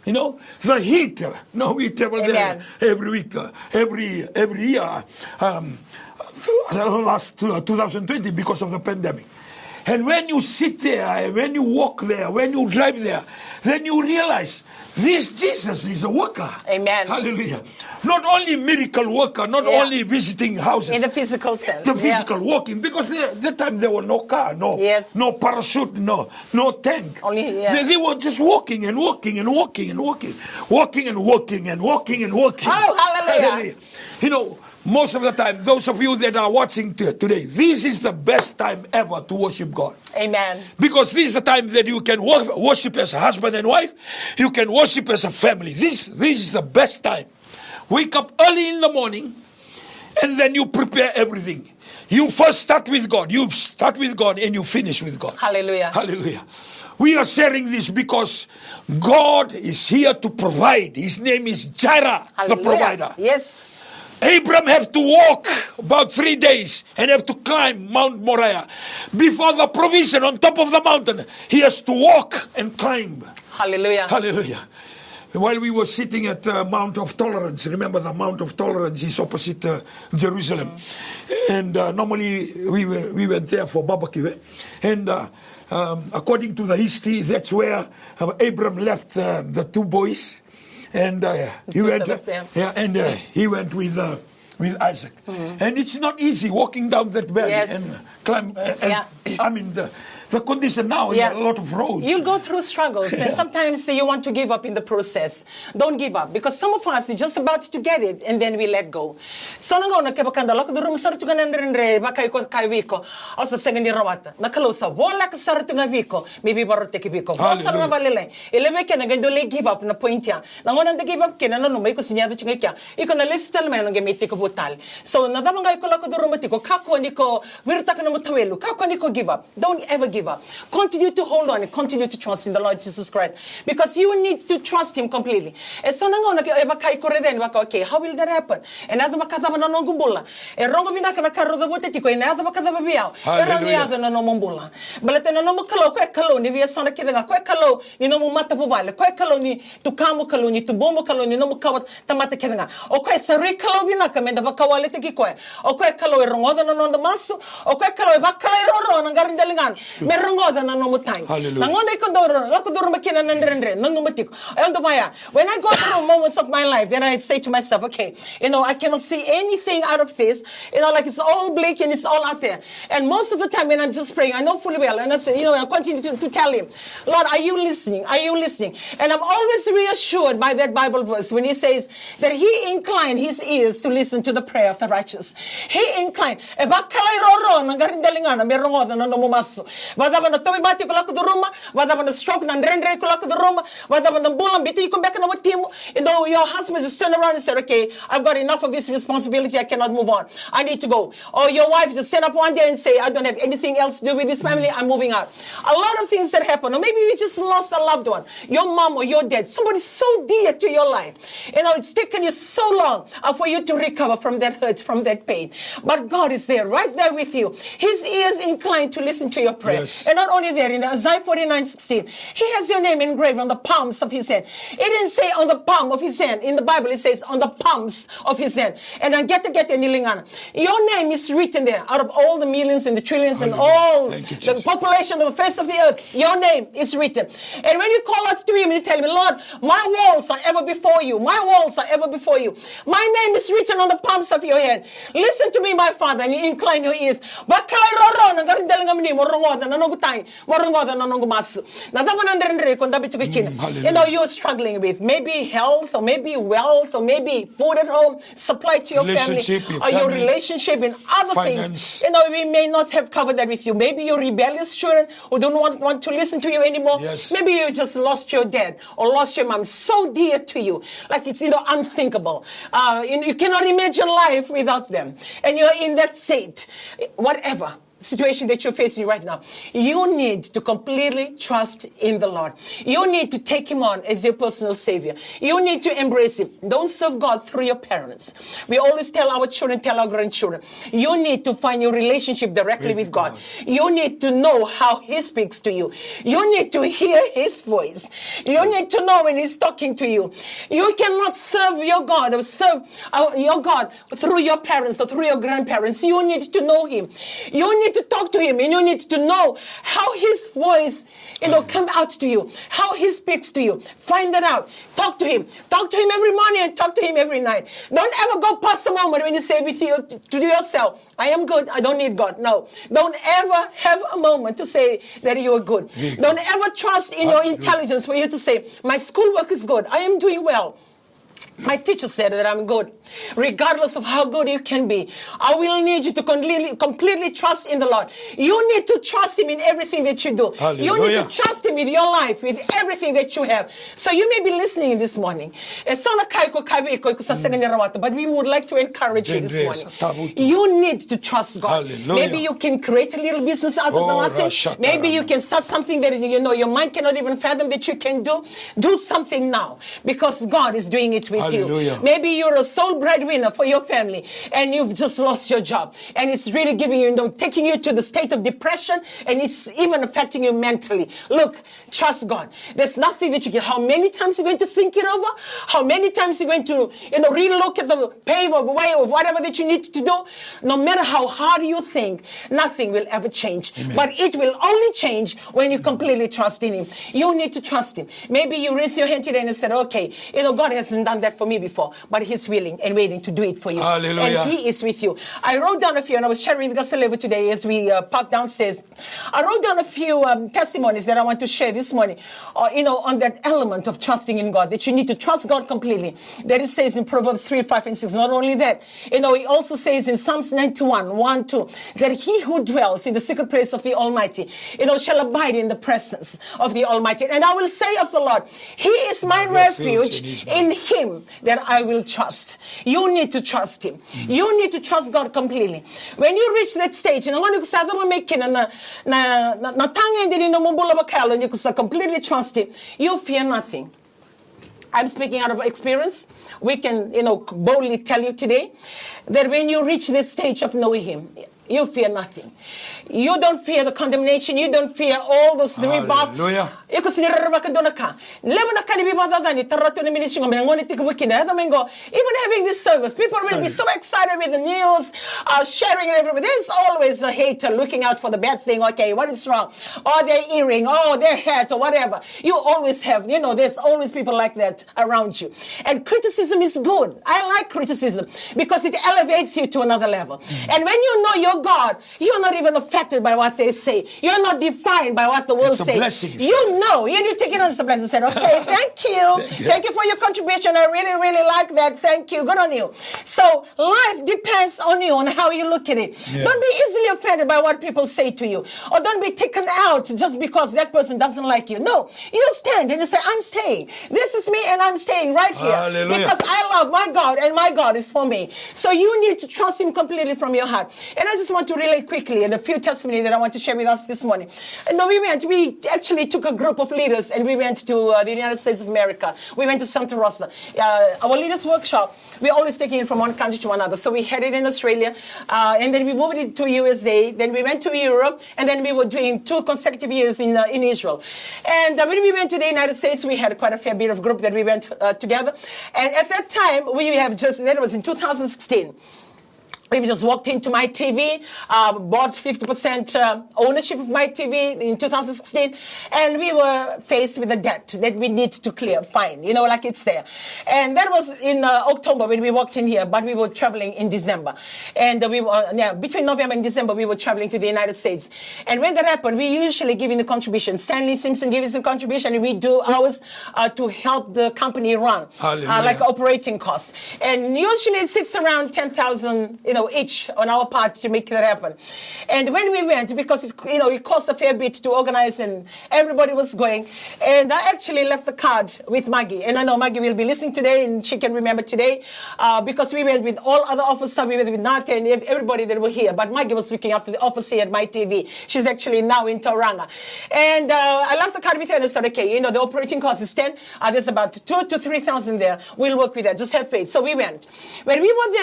The heat. We travel there every week, every year. Last 2020 because of the pandemic. And when you sit there, when you walk there, when you drive there, then you realize this Jesus is a worker. Amen. Hallelujah. Not only miracle worker, not only visiting houses. In the physical sense. The physical walking. Because that time there were no car, no parachute, no tank. Only, they were just walking and walking and walking and walking. Walking and walking and walking and walking. Oh, hallelujah. You know, most of the time, those of you that are watching today, this is the best time ever to worship God. Amen. Because this is the time that you can worship as a husband and wife. You can worship as a family. This is the best time. Wake up early in the morning, and then you prepare everything. You first start with God. You start with God and you finish with God. Hallelujah. Hallelujah. We are sharing this because God is here to provide. His name is Jireh, the provider. Yes. Abram have to walk about 3 days and have to climb Mount Moriah. Before the provision on top of the mountain, he has to walk and climb. Hallelujah. Hallelujah. While we were sitting at Mount of Tolerance, remember the Mount of Tolerance is opposite Jerusalem. And normally we went there for barbecue. And according to the history, that's where Abram left the two boys. And he went with Isaac. And it's not easy walking down that valley and climb. I mean, the condition now is a lot of roads. You'll go through struggles, and sometimes you want to give up in the process. Don't give up, because some of us are just about to get it, and then we let go. So na ngona ke bakanda lako durum sartu ganandre bakay ko kay wiko. Asa segani rawata. Nakalosa wala ka sartu nga wiko, maybe barote ki wiko. Wasa nga balile. Eleme ke na gando le give up na point ya. Na ngona de give up ke na no may ko sinyado chinga kya. Iko na listal may nga miti ko butal. So na damangay ko lako durum matiko kako niko wirta ka na mutawelu. Kako niko give up. Don't ever give up. Continue to hold on and continue to trust in the Lord Jesus Christ, because you need to trust Him completely. And so okay, how will that happen? And other makadama no gumbula. And rongo vinaka na karo the botetico, and other makadama biao. And no mumbula. But then no mukalo, quekalo, ni via sana kidanga, quekalo, ni no mumata pobale, quekaloni, to kamu kaloni, to bomo kaloni, no mukawat, tamata kidanga. Okay, sarikalo vinaka, menda bakawale tekikoe. Okay, kalo rongo on the masu, okay, kalo bakalo and garindelingan. Hallelujah. When I go through moments of my life, then I say to myself, okay, I cannot see anything out of this. Like it's all bleak and it's all out there. And most of the time when I'm just praying, I know fully well, and I say, I continue to tell Him, Lord, are you listening? Are you listening? And I'm always reassured by that Bible verse when He says that He inclined His ears to listen to the prayer of the righteous. He inclined. Vadabana tobi bati ko lako duruma, vadabana stroke na rendre ko lako duruma, vadabana bulam biti ko back na matimu. Your husband just turn around and said, okay, I've got enough of this responsibility, I cannot move on. I need to go. Or your wife just stand up one day and say, I don't have anything else to do with this family, I'm moving out. A lot of things that happen. Or maybe you just lost a loved one, your mom or your dad, somebody so dear to your life. It's taken you so long for you to recover from that hurt, from that pain. But God is there, right there with you. His ears inclined to listen to your prayer. Yes. And not only there, in Isaiah 49:16, He has your name engraved on the palms of His hand. It didn't say on the palm of His hand. In the Bible, it says on the palms of His hand. And then get nilingana. Your name is written there. Out of all the millions and the trillions and all the population of the face of the earth, your name is written. And when you call out to Him and you tell Him, Lord, my walls are ever before you. My walls are ever before you. My name is written on the palms of your hand. Listen to me, my Father, and you incline your ears. You're struggling with maybe health or maybe wealth or maybe food at home, supply to your family or your relationship and other finance. things. We may not have covered that with you. Maybe you're rebellious children who don't want to listen to you anymore. Yes. Maybe you just lost your dad or lost your mom, so dear to you, like it's unthinkable. You cannot imagine life without them, and you're in that state. Whatever situation that you're facing right now, you need to completely trust in the Lord. You need to take Him on as your personal Savior. You need to embrace Him. Don't serve God through your parents. We always tell our children, tell our grandchildren, you need to find your relationship directly with God. You need to know how He speaks to you. You need to hear His voice. You need to know when He's talking to you. You cannot serve your God or serve your God through your parents or through your grandparents. You need to know Him. You need to talk to Him, and you need to know how His voice, come out to you, how He speaks to you. Find that out. Talk to Him. Talk to Him every morning and talk to Him every night. Don't ever go past the moment when you say to yourself, I am good, I don't need God. No. Don't ever have a moment to say that you are good. Don't ever trust in your intelligence for you to say, my schoolwork is good, I am doing well. My teacher said that I'm good. Regardless of how good you can be, I will need you to completely trust in the Lord. You need to trust Him in everything that you do. Hallelujah. You need to trust Him with your life, with everything that you have. So you may be listening this morning. But we would like to encourage you this morning. You need to trust God. Hallelujah. Maybe you can create a little business out of nothing. Maybe you can start something that your mind cannot even fathom that you can do. Do something now, because God is doing it with Hallelujah. you. Maybe you're a sole breadwinner for your family and you've just lost your job, and it's really giving you, taking you to the state of depression, and it's even affecting you mentally. Look, trust God. There's nothing that you can. How many times you're going to think it over? How many times you're going to, relook at the pave or way of whatever that you need to do? No matter how hard you think, nothing will ever change. Amen. But it will only change when you completely trust in Him. You need to trust Him. Maybe you raise your hand today and said, okay, God hasn't done that for me before, but He's willing and waiting to do it for you. Hallelujah. And He is with you. I wrote down a few, and I was sharing the gospel level today as we parked downstairs. I wrote down a few testimonies that I want to share this morning, on that element of trusting in God, that you need to trust God completely. That it says in Proverbs 3, 5, and 6. Not only that, He also says in Psalms 91, 1, 2, that he who dwells in the secret place of the Almighty, shall abide in the presence of the Almighty. And I will say of the Lord, He is my refuge. In Him that I will trust. You need to trust Him. You need to trust God completely. When you reach that stage, and you completely trust Him, you fear nothing. I'm speaking out of experience. We can, boldly tell you today that when you reach this stage of knowing Him, you fear nothing. You don't fear the condemnation. You don't fear all those rebuff. Hallelujah. Even having this service, people will be so excited with the news, sharing and everything. There's always a hater looking out for the bad thing. Okay, what is wrong? Or their earring, or their hat, or whatever. You always have, there's always people like that around you. And criticism is good. I like criticism because it elevates you to another level. And when you know your God, you're not even affected by what they say. You're not defined by what the world says. You take it on as a blessing and say, okay, thank you. Thank you for your contribution. I really, really like that. Thank you. Good on you. So life depends on you, on how you look at it. Yeah. Don't be easily offended by what people say to you. Or don't be taken out just because that person doesn't like you. No. You stand and you say, I'm staying. This is me and I'm staying right here. Hallelujah. Because I love my God and my God is for me. So you need to trust Him completely from your heart. And I just want to relate quickly in a few testimonies that I want to share with us this morning. And we actually took a group of leaders and we went to the United States of America. We went to Santa Rosa. Our leaders workshop, we're always taking it from one country to another. So we had it in Australia, and then we moved it to USA, then we went to Europe, and then we were doing 2 consecutive years in Israel. And when we went to the United States, we had quite a fair bit of group that we went together. And at that time, that was in 2016. We just walked into My TV, bought 50% ownership of My TV in 2016, and we were faced with a debt that we need to clear, fine, like it's there. And that was in October when we walked in here, but we were traveling in December. And between November and December, we were traveling to the United States. And when that happened, we usually give in the contribution. Stanley Simpson gave us a contribution, and we do ours to help the company run, like operating costs. And usually it sits around 10,000, each on our part to make that happen. And when we went, because it cost a fair bit to organize and everybody was going, and I actually left the card with Maggie. And I know Maggie will be listening today and she can remember today because we went with all other officers, we went with Nate and everybody that were here. But Maggie was looking after the office here at My TV. She's actually now in Tauranga. And I left the card with her and I said, okay, the operating cost is 10. There's about 2,000 to 3,000 there. We'll work with that. Just have faith. So we went. When we were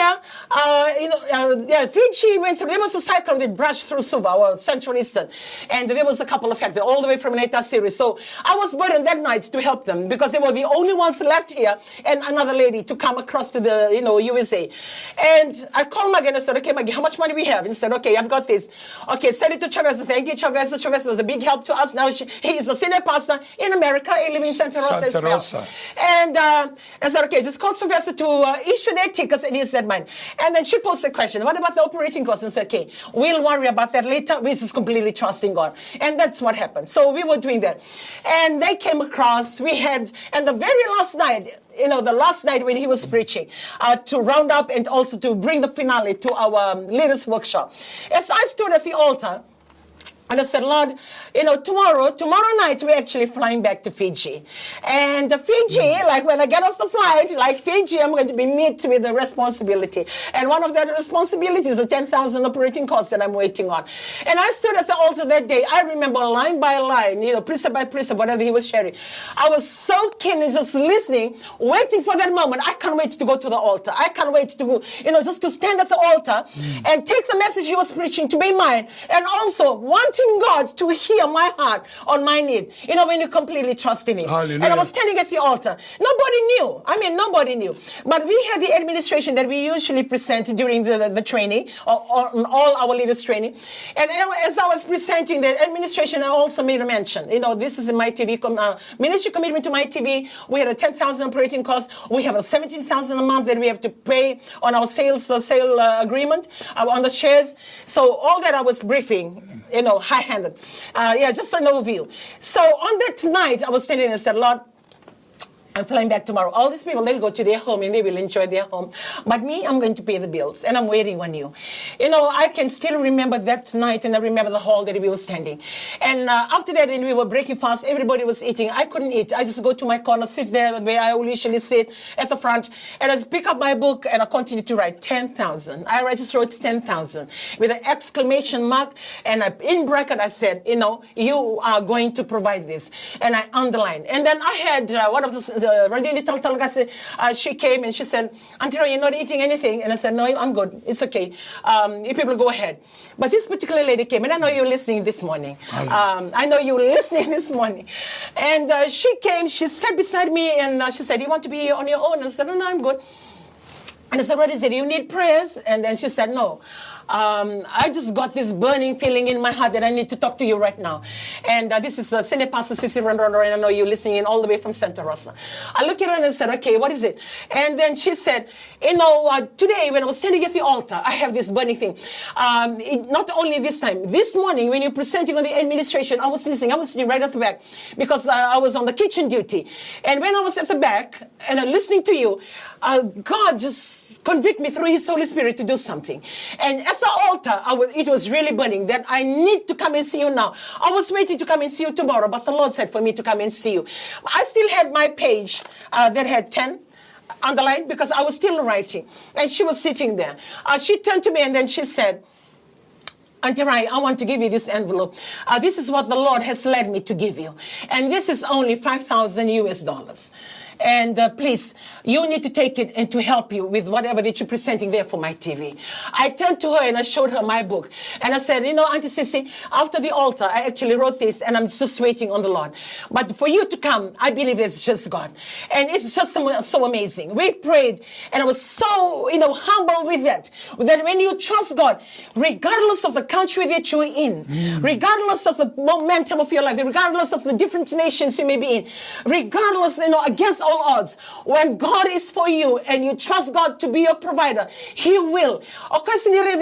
there, Fiji went through, there was a cyclone that brushed through Suva, or Central Eastern, and there was a couple of factors, all the way from Neta series. So I was burdened that night to help them because they were the only ones left here and another lady to come across to the, USA. And I called Maggie and I said, okay, Maggie, how much money we have? And he said, okay, I've got this. Okay, send it to Chavez. Thank you, Chavez. Chavez was a big help to us. Now he is a senior pastor in America, he lives in Santa Rosa as well. And I said, okay, just call Chavez to issue their tickets and use that money. And then she posted question, what about the operating costs? And said, okay, we'll worry about that later. We're just completely trusting God. And that's what happened. So we were doing that. And they came across, and the very last night, the last night when he was preaching, to round up and also to bring the finale to our leaders workshop. As I stood at the altar, and I said, Lord, tomorrow night we're actually flying back to Fiji. And Fiji, like when I get off the flight, like Fiji, I'm going to be met with a responsibility. And one of that responsibilities is the 10,000 operating costs that I'm waiting on. And I stood at the altar that day. I remember line by line, precept by precept, whatever he was sharing. I was so keen and just listening, waiting for that moment. I can't wait to go to the altar. I can't wait to go, just to stand at the altar and take the message he was preaching to be mine. And also wanting God to hear my heart on my need. When you completely trust in Him. Hallelujah. And I was standing at the altar. Nobody knew. But we had the administration that we usually present during the training, or all our leaders training. And as I was presenting the administration, I also made a mention. This is in my TV ministry commitment to my TV. We had a 10,000 operating costs. We have a 17,000 a month that we have to pay on our sale agreement on the shares. So all that I was briefing, high-handed. Just an overview. So on that night, I was standing and said, Lord, I'm flying back tomorrow. All these people, they'll go to their home and they will enjoy their home. But me, I'm going to pay the bills and I'm waiting on you. I can still remember that night and I remember the hall that we were standing. And after that, when we were breaking fast, everybody was eating. I couldn't eat. I just go to my corner, sit there where I usually sit at the front, and I just pick up my book and I continue to write 10,000. I just wrote 10,000 with an exclamation mark, and in bracket I said, you are going to provide this. And I underlined. And then I had one of the she came and she said, Auntie Roy, you're not eating anything? And I said, no, I'm good. It's okay. You people go ahead. But this particular lady came, and I know you're listening this morning. And she came, she sat beside me, and she said, you want to be on your own? And I said, no, I'm good. And I said, what is it? You need prayers? And then she said, no. I just got this burning feeling in my heart that I need to talk to you right now. And this is Senior Pastor Sissy Rondoro, and I know you're listening in all the way from Santa Rosa. I looked at her and I said, okay, what is it? And then she said, today when I was standing at the altar, I have this burning thing. Not only this time, this morning when you're presenting on the administration, I was listening. I was sitting right at the back because I was on the kitchen duty. And when I was at the back and listening to you, God just convict me through His Holy Spirit to do something. And at the altar, it was really burning that I need to come and see you now. I was waiting to come and see you tomorrow, but the Lord said for me to come and see you. I still had my page that had 10 underlined because I was still writing. And she was sitting there. She turned to me and then she said, Auntie Rai, I want to give you this envelope. This is what the Lord has led me to give you. And this is only $5,000. And please, you need to take it and to help you with whatever that you're presenting there for my TV. I turned to her and I showed her my book. And I said, Auntie Sissy, after the altar, I actually wrote this and I'm just waiting on the Lord. But for you to come, I believe it's just God. And it's just so amazing. We prayed and I was so, humble with that. That when you trust God, regardless of the country that you're in, regardless of the momentum of your life, regardless of the different nations you may be in, regardless, against all odds, when God is for you and you trust God to be your provider, He will. Situation, when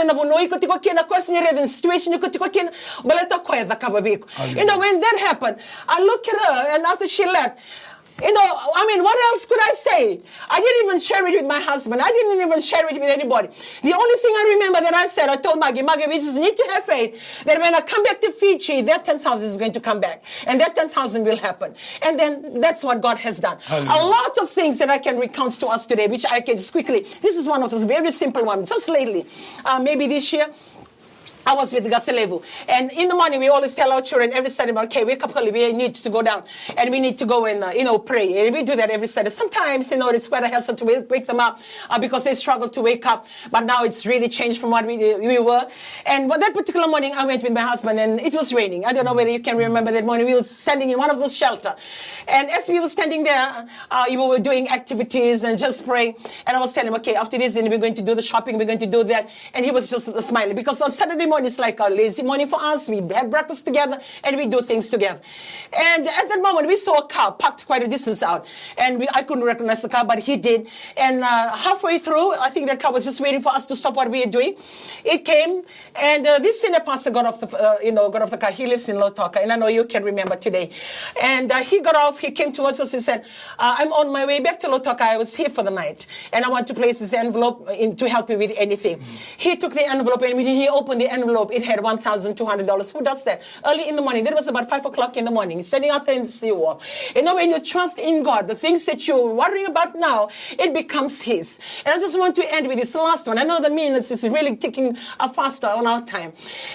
that happened, I looked at her and after she left, what else could I say? I didn't even share it with my husband. I didn't even share it with anybody. The only thing I remember that I said, I told Maggie, we just need to have faith that when I come back to Fiji, that 10,000 is going to come back. And that 10,000 will happen. And then that's what God has done. Hallelujah. A lot of things that I can recount to us today, which I can just quickly, this is one of those very simple ones, just lately. Maybe this year, I was with Gaselevu. And in the morning, we always tell our children every Saturday, okay, wake up early, we need to go down. And we need to go and, pray. And we do that every Saturday. Sometimes, it's quite a hassle to wake them up because they struggle to wake up. But now it's really changed from what we were. And that particular morning, I went with my husband and it was raining. I don't know whether you can remember that morning. We were standing in one of those shelters. And as we were standing there, we were doing activities and just praying. And I was telling him, okay, after this, then we're going to do the shopping, we're going to do that. And he was just smiling because on Saturday morning is like a lazy morning for us. We have breakfast together and we do things together. And at that moment, we saw a car parked quite a distance out. And I couldn't recognize the car, but he did. And halfway through, I think that car was just waiting for us to stop what we were doing. It came, and this senior pastor got off the car. He lives in Lautoka, and I know you can remember today. And he got off. He came towards us. He said, "I'm on my way back to Lautoka. I was here for the night, and I want to place this envelope in to help you with anything." He took the envelope, and when he opened the envelope, it had $1,200. Who does that? Early in the morning. That was about 5 o'clock in the morning. Standing out there in the seawall. You know, when you trust in God, the things that you're worrying about now, it becomes His. And I just want to end with this last one. I know the minutes is really ticking faster on our time.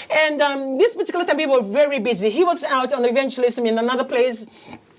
And this particular time, we were very busy. He was out on evangelism in another place,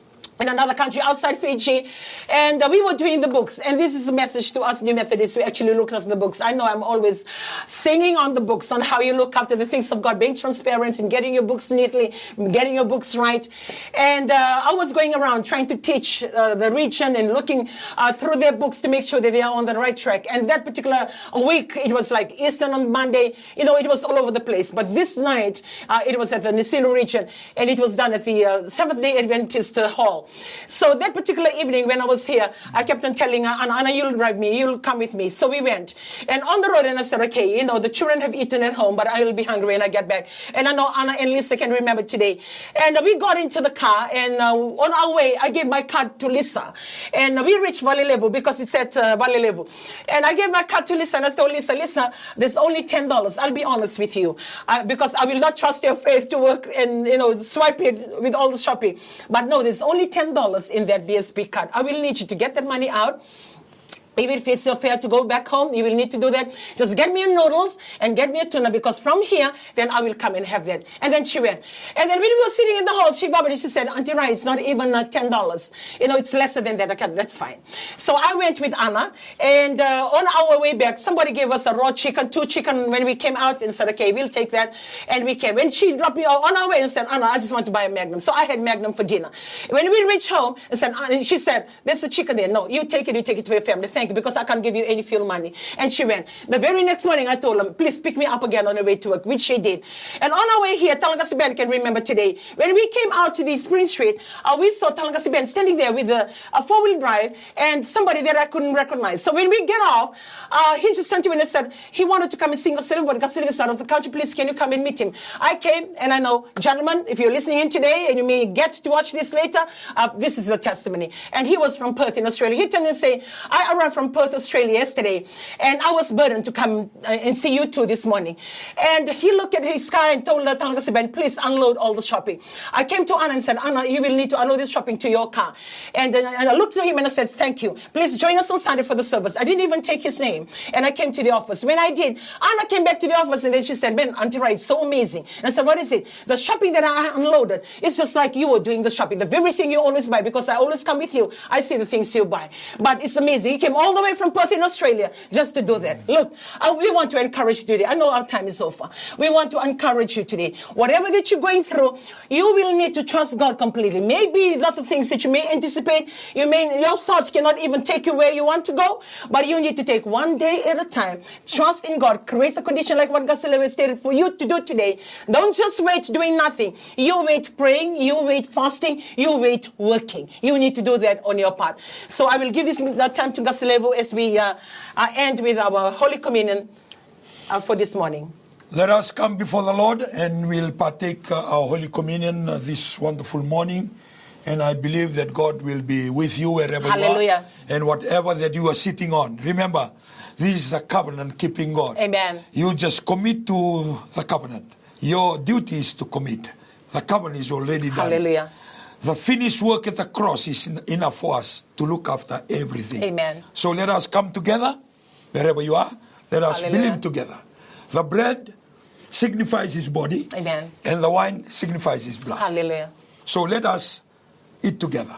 in another country outside Fiji, and we were doing the books. And this is a message to us New Methodists. We actually look after the books. I know I'm always singing on the books, on how you look after the things of God, being transparent and getting your books neatly, getting your books right. And I was going around trying to teach the region and looking through their books to make sure that they are on the right track. And that particular week, it was like Eastern on Monday. You know, it was all over the place. But this night, it was at the Nisilo region, and it was done at the Seventh-day Adventist Hall. So that particular evening when I was here, I kept on telling her, Anna, you'll drive me, you'll come with me. So we went. And on the road, and I said, okay, you know, the children have eaten at home, but I will be hungry when I get back. And I know Anna and Lisa can remember today. And we got into the car, and on our way, I gave my card to Lisa. And we reached Valley Level because it's at Valley Level. And I gave my card to Lisa, and I told Lisa, there's only $10. I'll be honest with you, because I will not trust your faith to work and, you know, swipe it with all the shopping. But no, there's only $10 in that BSB card. I will need you to get that money out. Even if it's your fare to go back home, you will need to do that. Just get me a noodles and get me a tuna, because from here, then I will come and have that. And then she went. And then when we were sitting in the hall, she vomited. She said, Auntie Rai, it's not even $10. You know, it's lesser than that. Okay, that's fine. So I went with Anna, and on our way back, somebody gave us a raw chicken, 2 chicken when we came out, and said, okay, we'll take that. And we came. And she dropped me on our way and said, Anna, I just want to buy a Magnum. So I had Magnum for dinner. When we reached home, and she said, there's a chicken there. No, you take it to your family. Thank you, because I can't give you any fuel money. And she went. The very next morning, I told her, please pick me up again on the way to work, which she did. And on our way here, Talagasiben can remember today, when we came out to the Spring Street, we saw Talagasiben standing there with a 4-wheel drive and somebody that I couldn't recognize. So when we get off, he just turned to me and said, he wanted to come and sing a Silver, but Silver is out of the country. Please, can you come and meet him? I came, and I know, gentlemen, if you're listening in today, and you may get to watch this later, this is the testimony. And he was from Perth in Australia. He turned and said, I arrived from Perth, Australia yesterday, and I was burdened to come and see you two this morning. And he looked at his car and told Talagasiben, please unload all the shopping. I came to Anna and said, Anna, you will need to unload this shopping to your car. And I looked at him and I said, thank you. Please join us on Sunday for the service. I didn't even take his name. And I came to the office. When I did, Anna came back to the office, and then she said, man, Auntie Rai, it's so amazing. And I said, what is it? The shopping that I unloaded, it's just like you were doing the shopping. The very thing you always buy, because I always come with you. I see the things you buy. But it's amazing. He came all the way from Perth in Australia just to do that. Look, we want to encourage you today. I know our time is over. We want to encourage you today. Whatever that you're going through, you will need to trust God completely. Maybe a lot of things that you may anticipate, your thoughts cannot even take you where you want to go, but you need to take one day at a time. Trust in God. Create the condition like what Gaselewe stated for you to do today. Don't just wait doing nothing. You wait praying, you wait fasting, you wait working. You need to do that on your part. So I will give this time to Gaselewe as we end with our Holy Communion for this morning. Let us come before the Lord, and we'll partake our Holy Communion this wonderful morning. And I believe that God will be with you wherever you are and whatever that you are sitting on. Remember, this is a covenant-keeping God. Amen. You just commit to the covenant. Your duty is to commit. The covenant is already done. Hallelujah. The finished work at the cross is enough for us to look after everything. Amen. So let us come together, wherever you are. Let us believe together. The bread signifies his body. Amen. And the wine signifies his blood. Hallelujah. So let us eat together.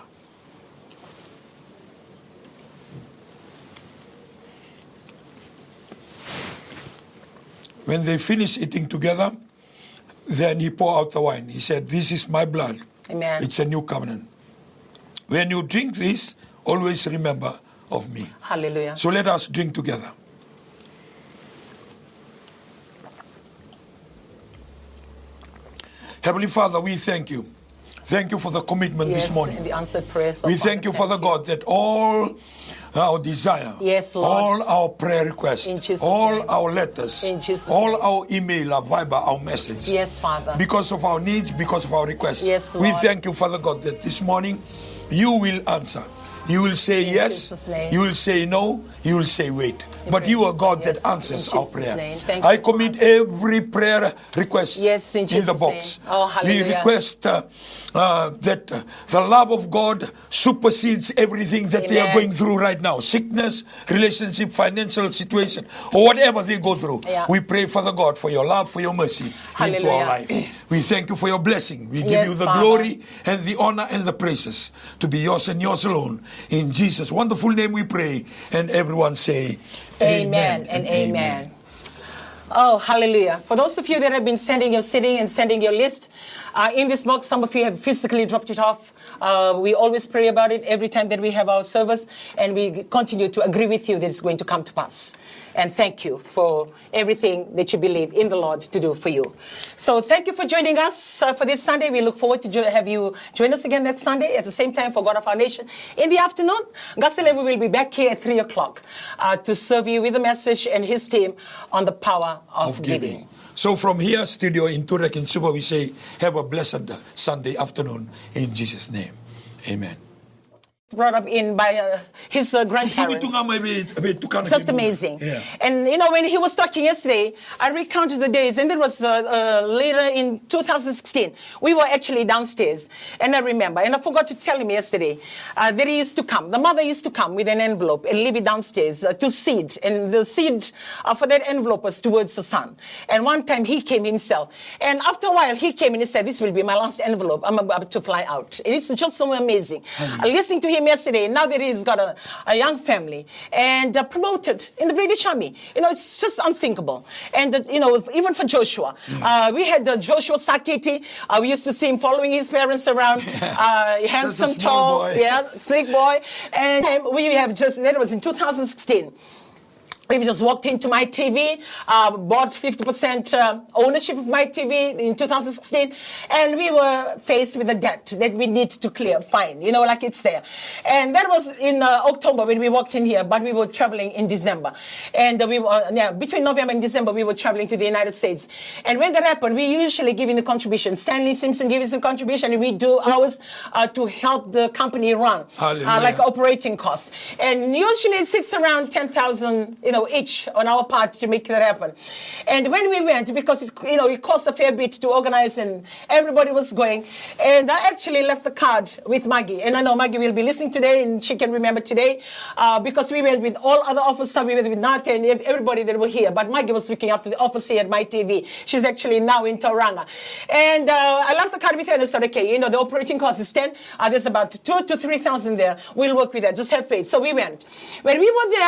When they finished eating together, then he poured out the wine. He said, this is my blood. Amen. It's a new covenant. When you drink this, always remember of me. Hallelujah. So let us drink together. Heavenly Father, we thank you. Thank you for the commitment this morning. And the answered prayers. We thank you, Father God, that all our desire, Yes, Lord. all our prayer requests, In Jesus' all name. our letters, In Jesus' all name. our email, our Viber, our message, Yes, Father. because of our needs, because of our requests. Yes, we Lord. thank you, Father God, that this morning you will answer. You will say In yes, Jesus' name. you will say no, you will say wait. But you are God that Yes, answers in our Jesus' prayer. name. Thank I you, commit Father. every prayer request Yes, in the Jesus' box. name. Oh, We hallelujah. request that the love of God supersedes everything that they are Amen. going through right now. Sickness, relationship, financial situation, or whatever they go through. Yeah. We pray, Father God, for your love, for your mercy into Hallelujah. our life. We thank you for your blessing. We give Yes, you the Father. glory and the honor and the praises to be yours and yours alone. In Jesus' wonderful name we pray. And everyone say, Amen and amen. Oh, hallelujah. For those of you that have been sending your list, in this box, some of you have physically dropped it off. We always pray about it every time that we have our service, and we continue to agree with you that it's going to come to pass. And thank you for everything that you believe in the Lord to do for you. So thank you for joining us for this Sunday. We look forward to have you join us again next Sunday at the same time for God of our Nation. In the afternoon, Gasile will be back here at 3 o'clock to serve you with a message and his team on the power of giving. So from here, studio in Turek in Suba, we say, have a blessed Sunday afternoon in Jesus' name. Amen. Brought up in by his grandparents. Just amazing. Yeah. And, when he was talking yesterday, I recounted the days, and it was later in 2016. We were actually downstairs, and I remember, and I forgot to tell him yesterday, that he used to come. The mother used to come with an envelope and leave it downstairs to seed, and the seed for that envelope was towards the son. And one time he came himself, and after a while he came and he said, this will be my last envelope. I'm about to fly out. And it's just so amazing. Listening to him yesterday, now that he's got a young family and promoted in the British Army. It's just unthinkable. And, even for Joshua, we had Joshua Sakiti. We used to see him following his parents around, handsome, tall, slick boy. And that was in 2016. We just walked into My TV, bought 50% ownership of My TV in 2016, and we were faced with a debt that we need to clear, fine, like it's there. And that was in October when we walked in here, but we were traveling in December. And we were, between November and December, we were traveling to the United States. And when that happened, we usually give in the contribution. Stanley Simpson gave us a contribution, and we do ours to help the company run, like operating costs. And usually it sits around 10,000, each on our part to make that happen. And when we went, because it cost a fair bit to organize, and everybody was going, and I actually left the card with Maggie. And I know Maggie will be listening today, and she can remember today, because we went with all other officers, we went with Nate and everybody that were here. But Maggie was looking after the office here at My TV. She's actually now in Tauranga. And I left the card with her and I said, okay, the operating cost is 10. There's about 2,000 to 3,000 there. We'll work with that. Just have faith. So we went. When we were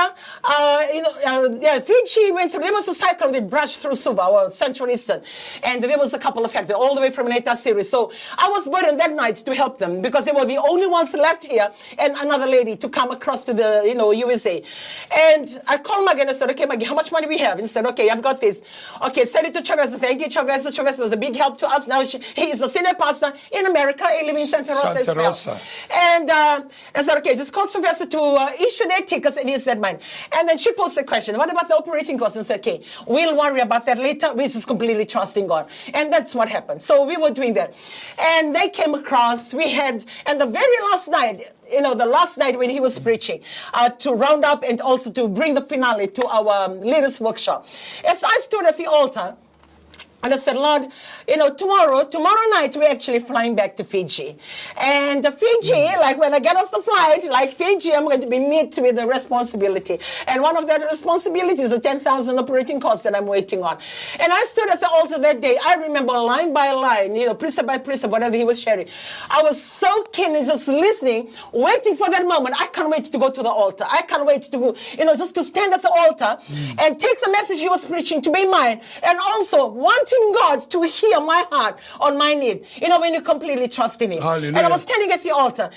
there, Fiji went through, there was a cyclone that brushed through Suva, or Central Eastern, and there was a couple of factors, all the way from Neta series. So I was burdened that night to help them, because they were the only ones left here, and another lady to come across to the, USA. And I called Maggie and I said, okay, Maggie, how much money we have? And she said, okay, I've got this. Okay, send it to Chavez. Thank you, Chavez. Chavez was a big help to us. Now he is a senior pastor in America, living in Santa Rosa as well. And I said, okay, just call Chavez to issue their tickets, and he said mine. And then she posed the question, what about the operating costs? And said, okay, we'll worry about that later. We're just completely trusting God. And that's what happened. So we were doing that. And they came across, and the very last night, the last night when he was preaching, to round up and also to bring the finale to our leaders workshop. As I stood at the altar, and I said, Lord, tomorrow night we're actually flying back to Fiji. And Fiji, like when I get off the flight, like Fiji, I'm going to be met with a responsibility. And one of that responsibilities is the 10,000 operating costs that I'm waiting on. And I stood at the altar that day. I remember line by line, precept by precept, whatever he was sharing. I was so keen and just listening, waiting for that moment. I can't wait to go to the altar. I can't wait to go, just to stand at the altar and take the message he was preaching to be mine. And also wanting God to hear my heart on my need. When you completely trust in Him. Hallelujah. And I was standing at the altar. Nobody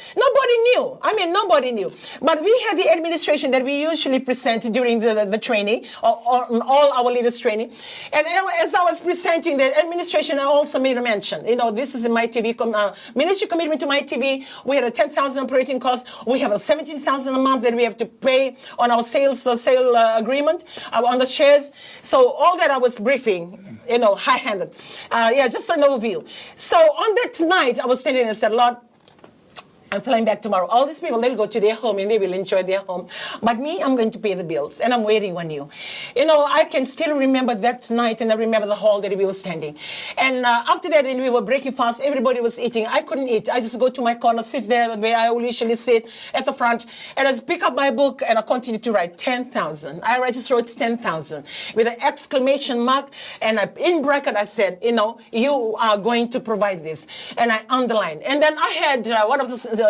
nobody knew. I mean, nobody knew. But we had the administration that we usually present during the training, or all our leaders training. And as I was presenting the administration, I also made a mention. This is a My TV ministry commitment to My TV. We had a 10,000 operating cost. We have a 17,000 a month that we have to pay on our sale agreement on the shares. So all that I was briefing, high-handed. Just an overview. So on that night, I was standing there and said, Lord, I'm flying back tomorrow. All these people, they'll go to their home and they will enjoy their home. But me, I'm going to pay the bills, and I'm waiting on you. I can still remember that night, and I remember the hall that we were standing. And after that, and we were breaking fast. Everybody was eating. I couldn't eat. I just go to my corner, sit there where I usually sit at the front, and I just pick up my book, and I continue to write 10,000. I just wrote 10,000 with an exclamation mark, and in bracket, I said, you are going to provide this. And I underlined. And then I had one of the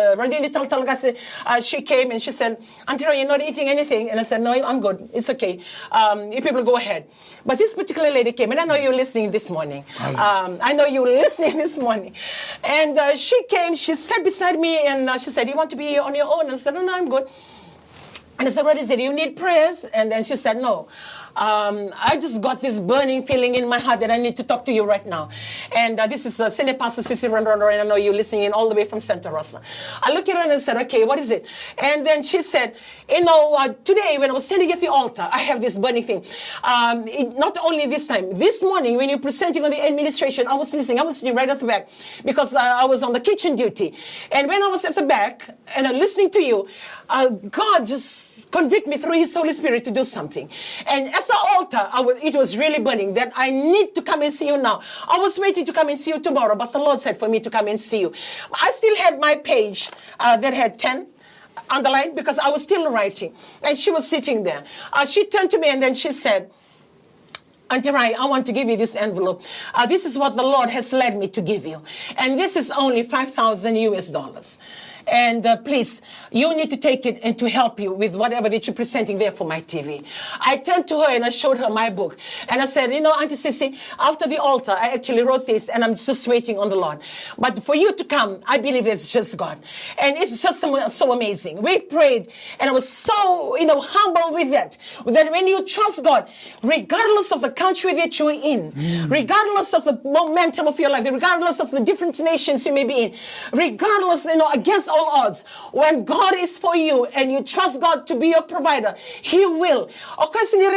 she came and she said, Auntie Roy, you're not eating anything? And I said, no, I'm good. It's okay. You people go ahead. But this particular lady came, and I know you're listening this morning. I know you were listening this morning. And she came, she sat beside me, and she said, you want to be on your own? And I said, no, I'm good. And I said, what is it? You need prayers? And then she said, no. I just got this burning feeling in my heart that I need to talk to you right now. And this is Senior Pastor Sissy Rondoro, and I know you're listening in all the way from Santa Rosa. I looked at her and I said, okay, what is it? And then she said, today when I was standing at the altar, I have this burning thing. Not only this time, this morning when you're presenting on the administration, I was listening. I was sitting right at the back because I was on the kitchen duty. And when I was at the back and listening to you, God just convicted me through His Holy Spirit to do something. And at the altar, it was really burning that I need to come and see you now. I was waiting to come and see you tomorrow, but the Lord said for me to come and see you. I still had my page that had 10 underlined because I was still writing. And she was sitting there. She turned to me and then she said, Auntie Rai, I want to give you this envelope. This is what the Lord has led me to give you. And this is only $5,000 US. And please, you need to take it and to help you with whatever that you're presenting there for My TV. I turned to her and I showed her my book. And I said, Auntie Sissy, after the altar, I actually wrote this and I'm just waiting on the Lord. But for you to come, I believe it's just God. And it's just so amazing. We prayed and I was so, humble with that. That when you trust God, regardless of the country that you're in, regardless of the momentum of your life, regardless of the different nations you may be in, regardless, against all odds, when God is for you and you trust God to be your provider, He will. When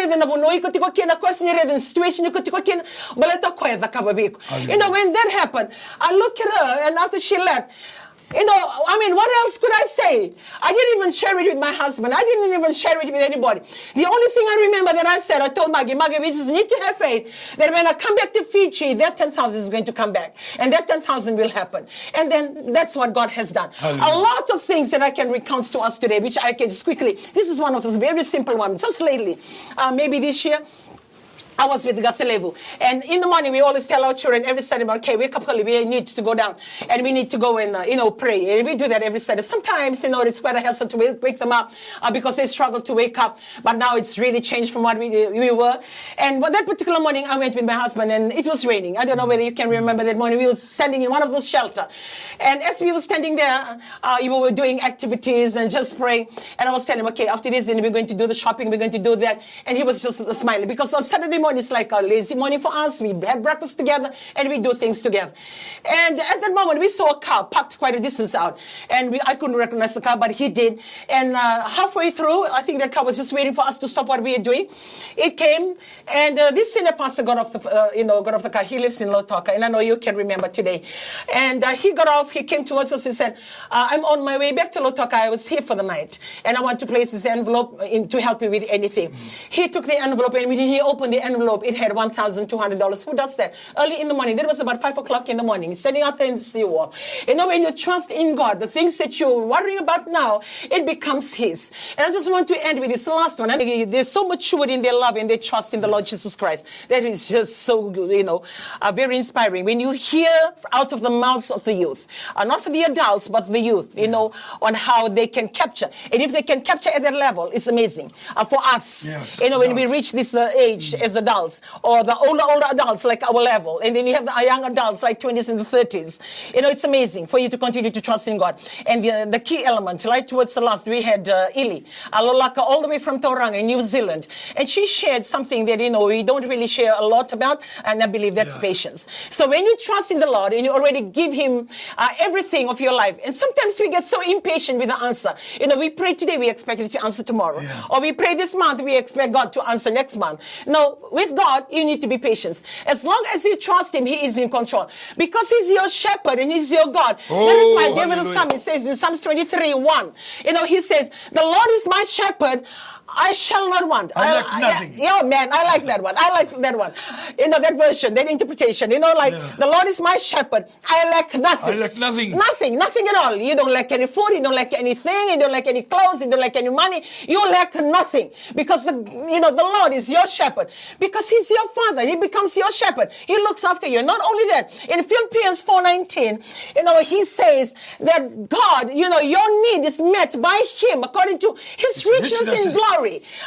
that happened, I looked at her and after she left, what else could I say? I didn't even share it with my husband. I didn't even share it with anybody. The only thing I remember that I said, I told Maggie, we just need to have faith that when I come back to Fiji, that 10,000 is going to come back. And that 10,000 will happen. And then that's what God has done. Hallelujah. A lot of things that I can recount to us today, which I can just quickly, this is one of those very simple ones, just lately. Maybe this year, I was with Gaselevu. And in the morning, we always tell our children every Sunday, okay, wake up early, we need to go down. And we need to go and, pray. And we do that every Sunday. Sometimes, it's quite a hassle to wake them up because they struggle to wake up. But now it's really changed from what we were. And that particular morning, I went with my husband and it was raining. I don't know whether you can remember that morning. We were standing in one of those shelters. And as we were standing there, we were doing activities and just praying. And I was telling him, okay, after this, then we're going to do the shopping, we're going to do that. And he was just smiling because on Saturday morning, it's like a lazy morning for us. We have breakfast together and we do things together. And at that moment, we saw a car parked quite a distance out. And I couldn't recognize the car, but he did. And halfway through, I think that car was just waiting for us to stop what we were doing. It came, and this senior pastor got off the car. He lives in Lotoka, and I know you can remember today. And he got off. He came towards us and said, I'm on my way back to Lotoka. I was here for the night, and I want to place this envelope in to help you with anything. He took the envelope, and when he opened the envelope, it had $1,200. Who does that? Early in the morning. That was about 5 o'clock in the morning. Standing out there in the seawall. When you trust in God, the things that you're worrying about now, it becomes His. And I just want to end with this last one. They're so mature in their love and their trust in the Lord Jesus Christ. That is just so, very inspiring. When you hear out of the mouths of the youth, not for the adults, but the youth, on how they can capture. And if they can capture at that level, it's amazing. For us, when we reach this age as adults, adults, or the older adults like our level, and then you have the young adults like 20s and the 30s. It's amazing for you to continue to trust in God. And the key element, right towards the last, we had Ili Alolaka, all the way from Tauranga in New Zealand, and she shared something that we don't really share a lot about, and I believe that's patience. So when you trust in the Lord and you already give Him everything of your life, and sometimes we get so impatient with the answer. We pray today, we expect it to answer tomorrow, or we pray this month, we expect God to answer next month. No, with God, you need to be patient. As long as you trust Him, He is in control, because He's your shepherd and He's your God. That is why David the psalmist says in Psalms 23:1, he says, "The Lord is my shepherd, I shall not want." I lack nothing. I like that one. I like that one. That version, that interpretation. The Lord is my shepherd, I lack nothing. I lack nothing. Nothing at all. You don't lack any food, you don't lack anything, you don't lack any clothes, you don't lack any money. You lack nothing, because the Lord is your shepherd, because He's your Father. He becomes your shepherd. He looks after you. Not only that, in Philippians 4:19, He says that God, your need is met by Him according to His riches in glory.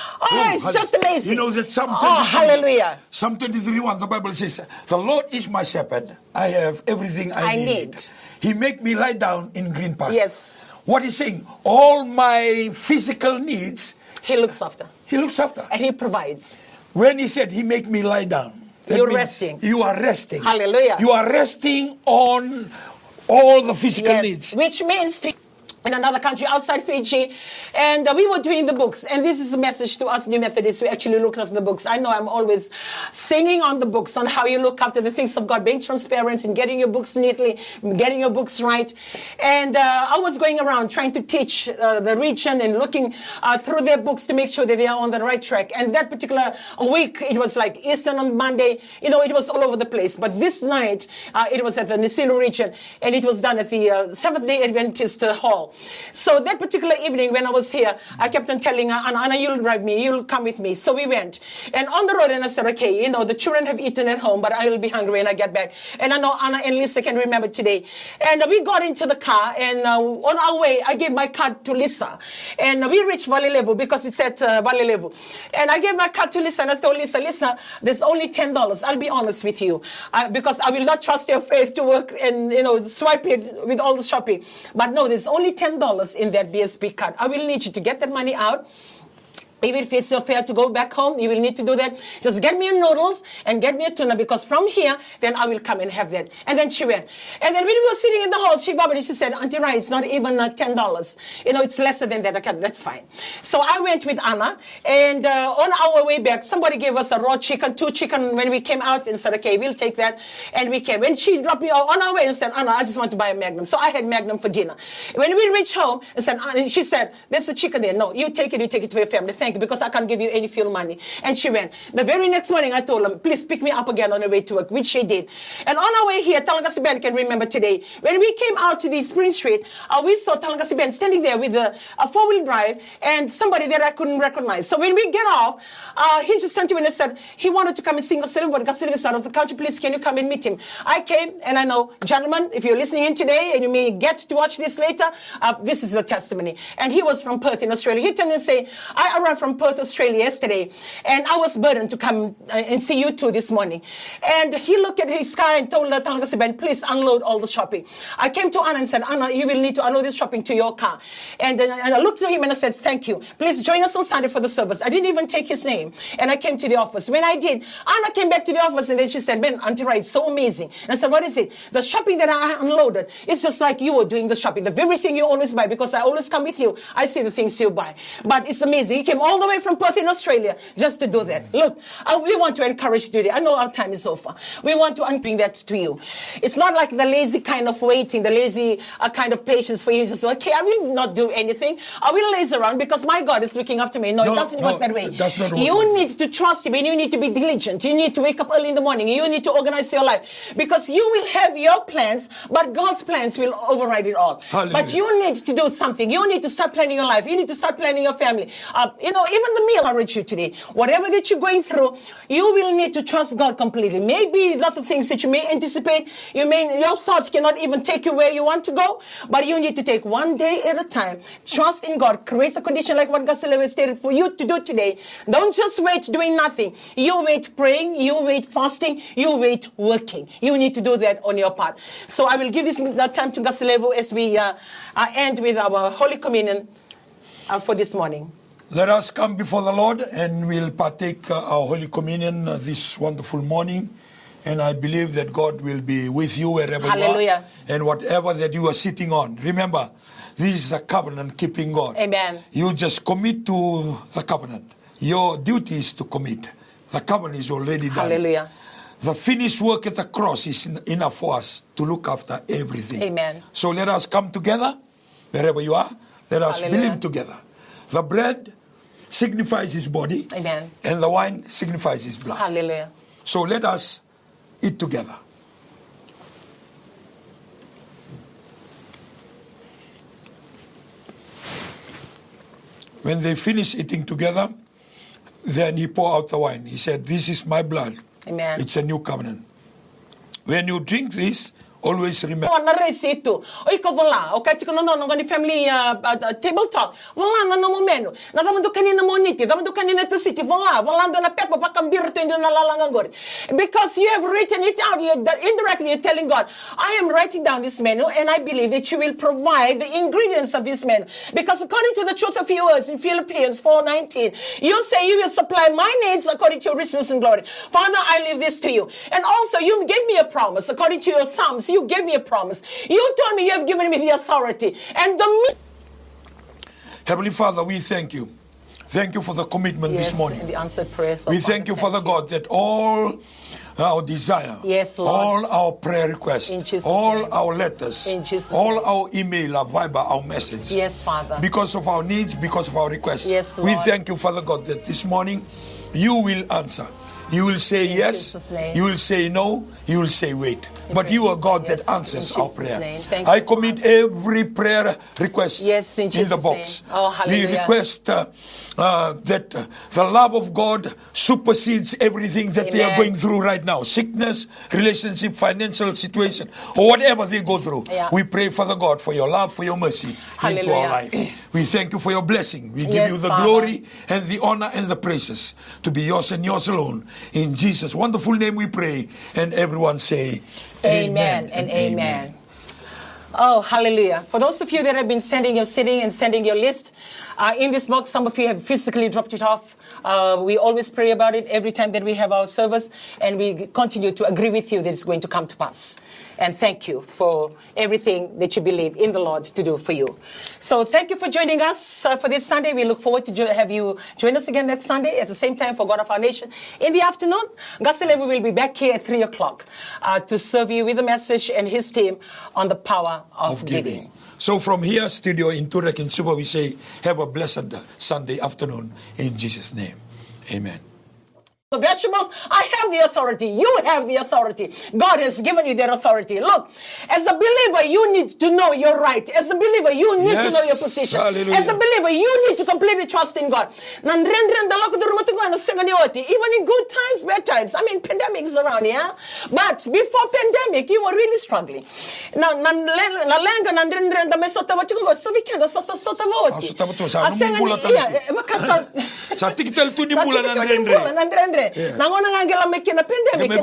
It's just amazing. That Psalm 23, hallelujah. Psalm 23:1, the Bible says, "The Lord is my shepherd, I have everything I need. He make me lie down in green pastures." Yes. What He's saying, all my physical needs, He looks after. He looks after. And He provides. When He said He make me lie down, you're resting. You are resting. Hallelujah. You are resting on all the physical needs. Which means in another country outside Fiji, and we were doing the books, and this is a message to us New Methodists. We actually look after the books. I know I'm always singing on the books on how you look after the things of God, being transparent and getting your books neatly, getting your books right. And I was going around trying to teach the region and looking through their books to make sure that they are on the right track. And that particular week, it was like Eastern on Monday. It was all over the place. But this night, it was at the Nisilo region, and it was done at the Seventh-day Adventist Hall. So that particular evening when I was here, I kept on telling her, Anna, you'll drive me, you'll come with me. So we went. And on the road, and I said, okay, the children have eaten at home, but I will be hungry when I get back. And I know Anna and Lisa can remember today. And we got into the car, and on our way, I gave my card to Lisa. And we reached Valley Level, because it's at Valley Level. And I gave my card to Lisa, and I told Lisa, there's only $10. I'll be honest with you, because I will not trust your faith to work and, swipe it with all the shopping. But no, there's only $10 in that BSB card. I will need you to get that money out. Even if it's your fare to go back home, you will need to do that. Just get me a noodles and get me a tuna, because from here, then I will come and have that. And then she went. And then when we were sitting in the hall, she vomited. She said, Auntie Rai, it's not even $10. It's lesser than that. Okay, that's fine. So I went with Anna, and on our way back, somebody gave us a raw chicken, 2 chicken when we came out, and said, okay, we'll take that. And we came. And she dropped me on our way and said, Anna, I just want to buy a Magnum. So I had Magnum for dinner. When we reached home, and she said, there's a chicken there. No, you take it to your family. Thank you, because I can't give you any fuel money. And she went. The very next morning, I told her, please pick me up again on the way to work, which she did. And on our way here, Talangasiban can remember today, when we came out to the Spring Street, we saw Talangasiban standing there with a 4-wheel drive and somebody that I couldn't recognize. So when we get off, he just turned to me and said, he wanted to come and sing a Silver, but Silver is out of the country. Please, can you come and meet him? I came, and I know, gentlemen, if you're listening in today, and you may get to watch this later, this is the testimony. And he was from Perth in Australia. He turned and said, I arrived from Perth, Australia yesterday, and I was burdened to come and see you two this morning. And he looked at his car and told Talangasiban, please unload all the shopping. I came to Anna and said, Anna, you will need to unload this shopping to your car. And I looked at him and I said, thank you. Please join us on Sunday for the service. I didn't even take his name. And I came to the office. When I did, Anna came back to the office, and then she said, man, Auntie Rai, it's so amazing. And I said, what is it? The shopping that I unloaded, it's just like you were doing the shopping. The very thing you always buy, because I always come with you. I see the things you buy. But it's amazing. He came all the way from Perth in Australia just to do that. Look, we want to encourage you today. I know our time is over. We want to bring that to you. It's not like the lazy kind of waiting, the lazy kind of patience for you to say, okay, I will not do anything. I will laze around because my God is looking after me. No, it doesn't work that way. You need to trust Him, and you need to be diligent. You need to wake up early in the morning. You need to organize your life, because you will have your plans, but God's plans will override it all. Hallelujah. But you need to do something. You need to start planning your life. You need to start planning your family. know, even the meal I encourage you today. Whatever that you're going through, you will need to trust God completely. Maybe not the things that you may anticipate. Your thoughts cannot even take you where you want to go, but you need to take one day at a time. Trust in God. Create the condition like what Gasile stated for you to do today. Don't just wait doing nothing. You wait praying, you wait fasting, you wait working. You need to do that on your part. So I will give this time to Gasilevo as we end with our Holy Communion for this morning. Let us come before the Lord and we'll partake our Holy Communion this wonderful morning. And I believe that God will be with you wherever Hallelujah. you are. And whatever that you are sitting on. Remember, this is the covenant-keeping God. Amen. You just commit to the covenant. Your duty is to commit. The covenant is already done. Hallelujah. The finished work at the cross is enough for us to look after everything. Amen. So let us come together, wherever you are. Let us Hallelujah. believe together. The bread signifies his body. Amen. And the wine signifies his blood. Hallelujah. So let us eat together. When they finished eating together, then he poured out the wine. He said, "This is my blood." Amen. It's a new covenant. When you drink this, always remember. Na resito. O ikaw wala. O kahit ikaw nanonood ng family table talk. Wala na mo menu. Nadaman do kanina mo niti. Nadaman do kanina to city. Wala. Wala do na pepo pa kambiro to hindi nalalangang gori. Because you have written it out. Indirectly you're telling God, I am writing down this menu and I believe that you will provide the ingredients of this menu. Because according to the truth of your words in Philippians 4:19, you say you will supply my needs according to your riches and glory. Father, I leave this to you. And also you gave me a promise according to your Psalms. You gave me a promise. You told me you have given me the authority. And Heavenly Father, we thank you. Thank you for the commitment this morning. And the answered prayers. We thank you, Father God, that all our desire, Yes, Lord. all our prayer requests, In Jesus' all name. our letters, In Jesus' all name. our email, our Viber, our message, Yes, Father. because of our needs, because of our requests. Yes, we Lord. thank you, Father God, that this morning you will answer. You will say In yes, Jesus' name. you will say no, you will say wait. But you are God Yes, that answers in our Jesus' prayer. name. Thank I you, commit every prayer request Yes, in in the Jesus' box. name. Oh, We hallelujah. request that the love of God supersedes everything that they are Amen. going through right now. Sickness, relationship, financial situation, or whatever they go through. Yeah. We pray, Father God, for your love, for your mercy into our Hallelujah. life. We thank you for your blessing. We give Yes, you the Father. glory and the honor and the praises to be yours and yours alone. In Jesus' wonderful name we pray. And everyone say, Amen and amen. Oh, hallelujah. For those of you that have been sending your sitting and sending your list, in this box, some of you have physically dropped it off. We always pray about it every time that we have our service, and we continue to agree with you that it's going to come to pass. And thank you for everything that you believe in the Lord to do for you. So thank you for joining us for this Sunday. We look forward to have you join us again next Sunday at the same time for God of our Nation. In the afternoon, Gasile will be back here at 3 o'clock to serve you with a message and his team on the power of giving. So from here, studio in Turek in Suba, we say, have a blessed Sunday afternoon in Jesus' name. Amen. The vegetables, I have the authority. You have the authority. God has given you that authority. Look, as a believer, you need to know your right. As a believer, you need to know your position. Hallelujah. As a believer, you need to completely trust in God. Even in good times, bad times. I mean, pandemic is around, yeah? But before pandemic, you were really struggling. Nangona ngangela mekina pandemic.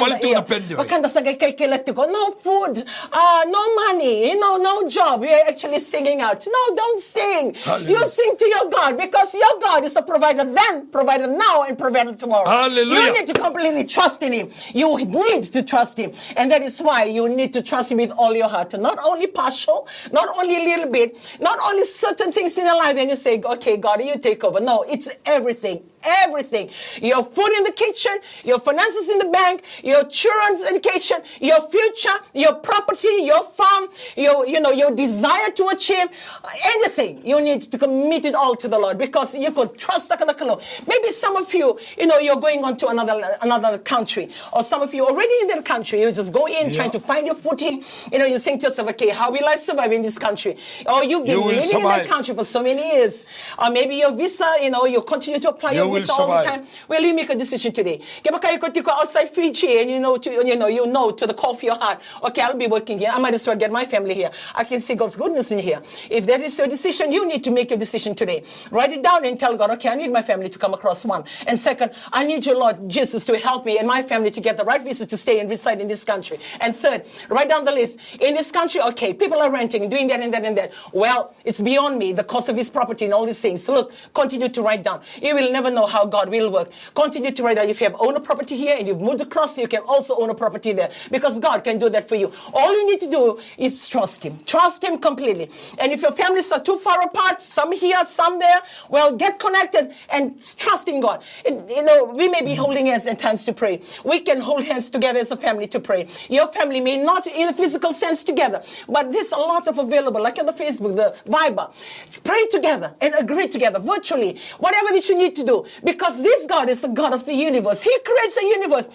No food, no money, no job. You're actually singing out. No, don't sing. Hallelujah. You sing to your God because your God is a provider then, provider now, and provider tomorrow. Hallelujah. You need to completely trust in Him. You need to trust Him. And that is why you need to trust Him with all your heart. Not only partial, not only a little bit, not only certain things in your life, and you say, okay, God, you take over. No, it's everything. everything. Your food in the kitchen, your finances in the bank, your children's education, your future, your property, your farm, your desire to achieve anything. You need to commit it all to the Lord, because you could trust the Lord. Maybe some of you, you're going on to another country, or some of you already in that country. You just go in trying to find your footing. You think to yourself, okay, how will I survive in this country? Or you've been living in that country for so many years. Or maybe your visa, you continue to apply your visa all the time. Well, you make a decision today. You could go outside Fiji and you know to the core of your heart, okay, I'll be working here. I might as well get my family here. I can see God's goodness in here. If that is your decision, you need to make your decision today. Write it down and tell God, okay, I need my family to come across, one. And second, I need your Lord Jesus to help me and my family to get the right visa to stay and reside in this country. And third, write down the list. In this country, okay, people are renting, doing that and that and that. Well, it's beyond me, the cost of this property and all these things. So look, continue to write down. You will never know how God will work. Continue to write down. If you have owned a property here and you've moved across, you can also own a property there, because God can do that for you. All you need to do is trust Him. Trust Him completely. And if your families are too far apart, some here, some there, well, get connected and trust in God. We may be holding hands at times to pray. We can hold hands together as a family to pray. Your family may not in a physical sense together, but there's a lot of available, like on the Facebook, the Viber. Pray together and agree together virtually, whatever that you need to do, because this God is the God of the universe. He creates a universe.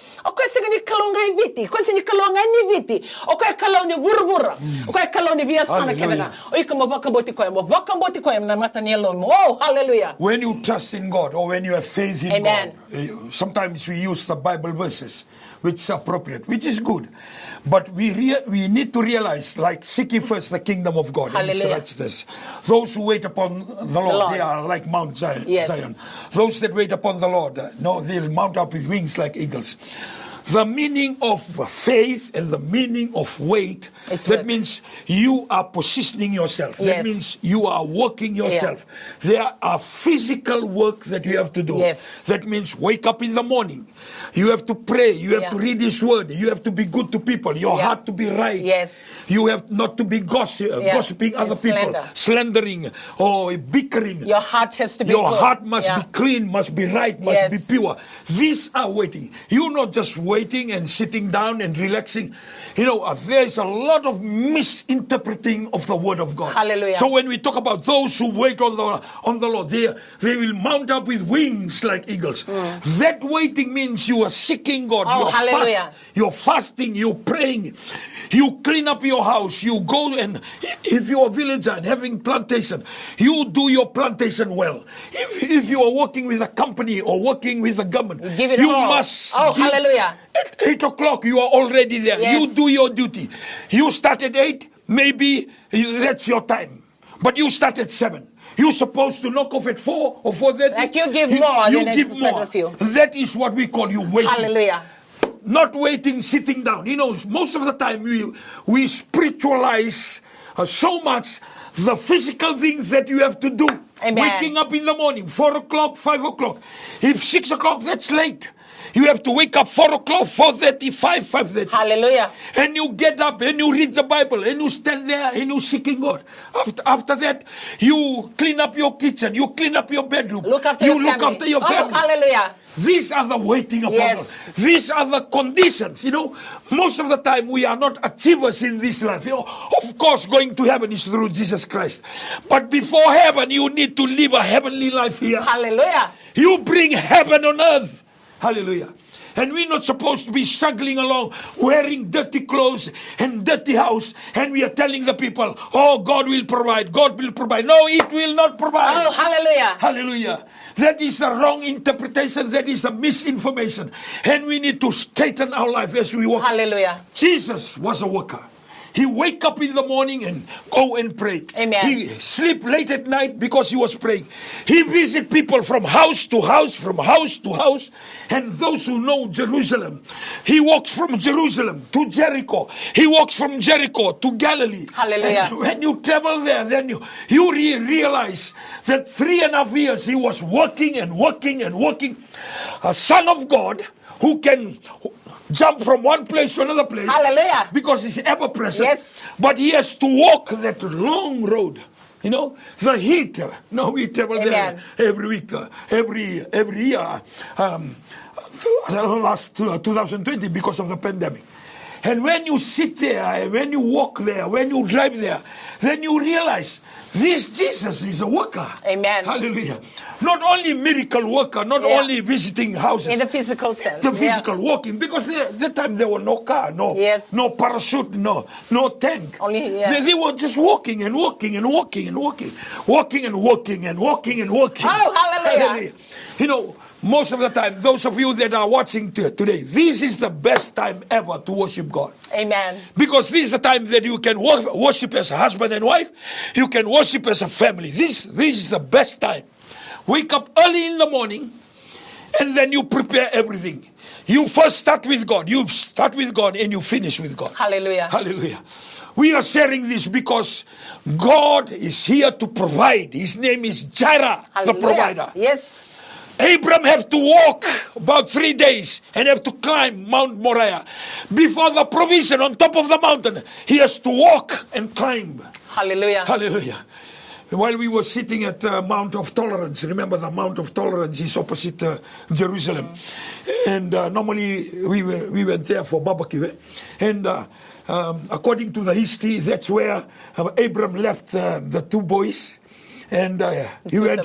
Oh, hallelujah. When you trust in God, or when you have faith in Amen. God, sometimes we use the Bible verses, which is appropriate, which is good. But we need to realize, like, seek ye first the kingdom of God and His righteousness. Those who wait upon the Lord, they are like Mount Zion. Yes. Those that wait upon the Lord, they'll mount up with wings like eagles. The meaning of faith and the meaning of wait, that means you are positioning yourself. Yes. That means you are working yourself. There are physical work that you have to do. Yes. That means wake up in the morning. You have to pray. You have to read His word. You have to be good to people. Your heart to be right. Yes. You have not to be gossiping other people, slandering or bickering. Your heart has to be Your good. heart must be clean, must be right, must be pure. These are waiting. You're not just waiting and sitting down and relaxing. There's a lot of misinterpreting of the word of God. Hallelujah. So when we talk about those who wait on the Lord, they will mount up with wings like eagles. That waiting means you are seeking God. Oh, hallelujah. You're fasting, you're praying, you clean up your house, you go, and if you're a villager and having plantation, you do your plantation well. If you are working with a company or working with the government, you must. Oh, hallelujah. At 8 o'clock, you are already there. Yes. You do your duty. You start at 8, maybe that's your time. But you start at 7. You're supposed to knock off at 4 or 4:30. Like you give more you than give more. Of you. That is what we call you waiting. Hallelujah. Not waiting, sitting down. Most of the time we spiritualize so much the physical things that you have to do. Amen. Waking up in the morning, 4 o'clock, 5 o'clock. If 6 o'clock, that's late. You have to wake up 4 o'clock, 4:30, 5:30. Hallelujah. And you get up and you read the Bible and you stand there and you seeking God. After that, you clean up your kitchen, you clean up your bedroom. Look after your family. Oh, hallelujah. These are the waiting upon God. These are the conditions. Most of the time we are not achievers in this life. Of course, going to heaven is through Jesus Christ. But before heaven, you need to live a heavenly life here. Hallelujah. You bring heaven on earth. Hallelujah. And we're not supposed to be struggling along, wearing dirty clothes and dirty house, and we are telling the people, oh, God will provide, God will provide. No, it will not provide. Oh, hallelujah. Hallelujah. That is the wrong interpretation. That is the misinformation. And we need to straighten our life as we walk. Hallelujah. Jesus was a worker. He wake up in the morning and go and pray. Amen. He sleep late at night because he was praying. He visit people from house to house, from house to house. And those who know Jerusalem, he walks from Jerusalem to Jericho. He walks from Jericho to Galilee. Hallelujah. And when you travel there, then you realize that 3.5 years he was working and working and working. A son of God who can jump from one place to another place. Hallelujah. Because he's ever present. Yes. But he has to walk that long road You know, the heat. No, we travel there every week, every year. Last 2020 because of the pandemic. And when you sit there, when you walk there, when you drive there, then you realize this Jesus is a worker. Amen. Hallelujah. Not only miracle worker, not only visiting houses. In the physical sense. The physical walking. Because that time there were no car, no parachute, no tank. Only, they were just walking and walking and walking and walking. Walking and walking and walking and walking. Oh, hallelujah. You know, most of the time, those of you that are watching today, this is the best time ever to worship God. Amen. Because this is the time that you can worship as a husband and wife. You can worship as a family. This is the best time. Wake up early in the morning, and then you prepare everything. You first start with God. You start with God, and you finish with God. Hallelujah. Hallelujah. We are sharing this because God is here to provide. His name is Jireh, the provider. Yes. Abraham have to walk about 3 days and have to climb Mount Moriah. Before the provision on top of the mountain, he has to walk and climb. Hallelujah. Hallelujah. While we were sitting at Mount of Tolerance, remember the Mount of Tolerance is opposite Jerusalem. And normally we went there for barbecue. And according to the history, that's where Abraham left the two boys. And he went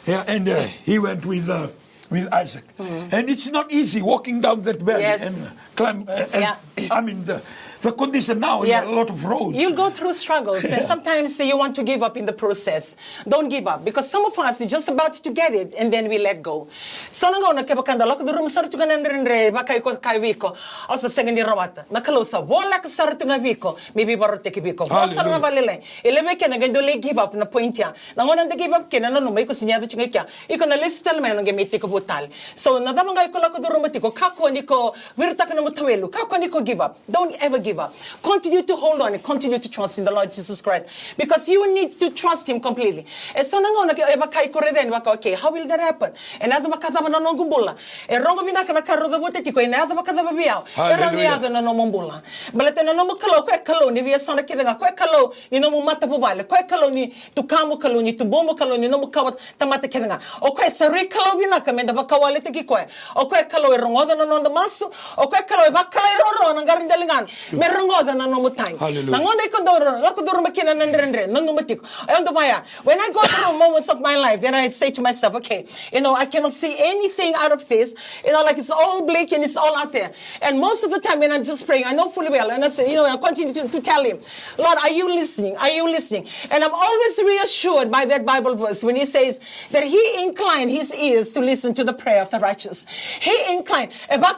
with Isaac. And it's not easy walking down that valley and climb. I mean, the condition now is a lot of roads. You'll go through struggles, and sometimes you want to give up in the process. Don't give up, because some of us are just about to get it, and then we let go. So na ngona ke bakanda lok durum sartu ganan renre bakay ko kay wiko also second year rawata nakalosa wala ka sartu nga wiko maybe barote ke wiko sartu nga valele elebe ke na gando le give up na point ya na ngona de give up ke na no may ko sinyado chinga kya iko na listal may nga meti ko butal so na dama ngay ko lok durum tiko kako niko wirta ka na mutawelu kako niko give up. Don't ever give up. Continue to hold on and continue to trust in the Lord Jesus Christ, because you need to trust Him completely. And so okay, how will that happen? And other makataba na nongubula. And rongo binaka na karo the botetiko and other makataba biao. Hallelujah. No mombula. But then no kalo kwekalo ni via sana kidanga kwekalo ni no mata pobale kwekalo ni to kamu kalo ni to bombo kalo ni no mukawat tamata kidanga. Okay, sa rekalo binaka menda bakawale tekiko. Okay, kalo rongo na no masu. Okay, kalo bakala ro na garindalingan. Merongoda na no mutang. Nangonda ko doro, lako doro makina nandrendre, nanumati ko. Ayun maya. When I go through moments of my life, then I say to myself, okay, you know, I cannot see anything out of this. You know, like it's all bleak and it's all out there. And most of the time when I'm just praying, I know fully well, and I say, you know, I continue to tell Him, Lord, are you listening? Are you listening? And I'm always reassured by that Bible verse when He says that He inclined His ears to listen to the prayer of the righteous. He inclined.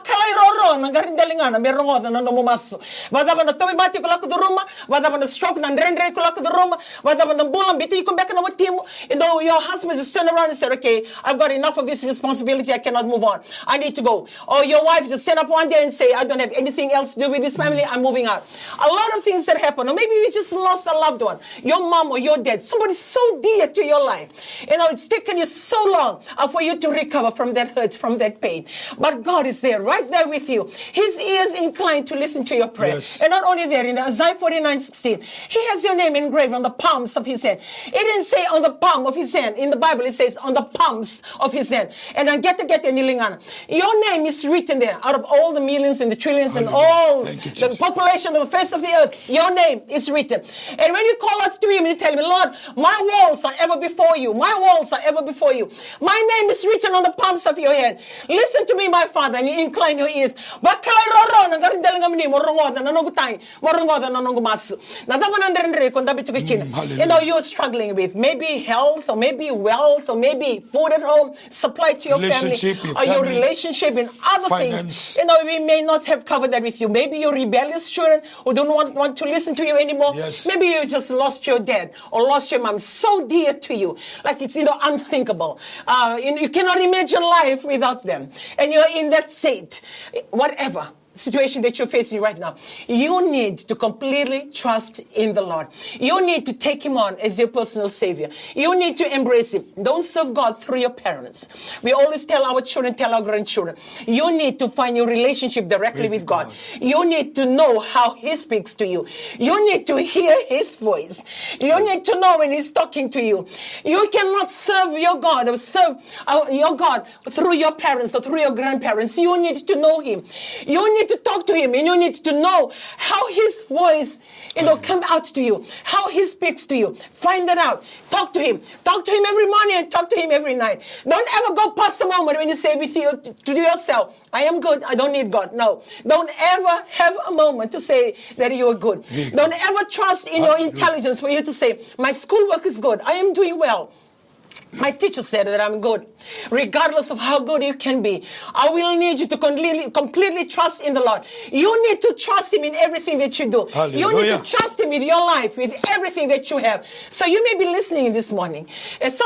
Whether na tobi bati ko lako duruma, whether na stroke na rendre ko lako duruma, whether na bulang biti ko back na matimu. Though your husband just turn around and said, okay, I've got enough of this responsibility, I cannot move on. I need to go. Or your wife just stand up one day and say, I don't have anything else to do with this family, I'm moving out. A lot of things that happen. Or maybe you just lost a loved one, your mom or your dad, somebody so dear to your life. You know, it's taken you so long for you to recover from that hurt, from that pain. But God is there, right there with you. His ears inclined to listen to your prayer. Yes. And not only there, in Isaiah 49:16, He has your name engraved on the palms of His hand. It didn't say on the palm of His hand. In the Bible, it says on the palms of His hand. And I get nilingana. Your name is written there. Out of all the millions and the trillions and all the population of the face of the earth, your name is written. And when you call out to Him and you tell Him, Lord, my walls are ever before you. My walls are ever before you. My name is written on the palms of your hand. Listen to me, my Father, and you incline your ears. You know, you're struggling with maybe health or maybe wealth or maybe food at home, supply to your family, or your relationship and other things. You know, we may not have covered that with you. Maybe your rebellious children who don't want to listen to you anymore. Yes. Maybe you just lost your dad or lost your mom, so dear to you, like it's, you know, unthinkable. You cannot imagine life without them, and you're in that state. Whatever. situation that you're facing right now, you need to completely trust in the Lord. You need to take him on as your personal savior. You need to embrace him. Don't serve God through your parents. We always tell our children, tell our grandchildren, you need to find your relationship directly with God. You need to know how he speaks to you. You need to hear his voice. You need to know when he's talking to you. You cannot serve your God or serve your God through your parents or through your grandparents. You need to know him. You need to talk to him, and you need to know how his voice, come out to you, how he speaks to you. Find that out. Talk to him. Talk to him every morning and talk to him every night. Don't ever go past the moment when you say with you to yourself, I am good, I don't need God. No. Don't ever have a moment to say that you are good. Don't ever trust in your intelligence for you to say, my schoolwork is good, I am doing well. My teacher said that I'm good. Regardless of how good you can be, I will need you to completely trust in the Lord. You need to trust him in everything that you do. Hallelujah. You need to trust him with your life, with everything that you have. So you may be listening this morning. But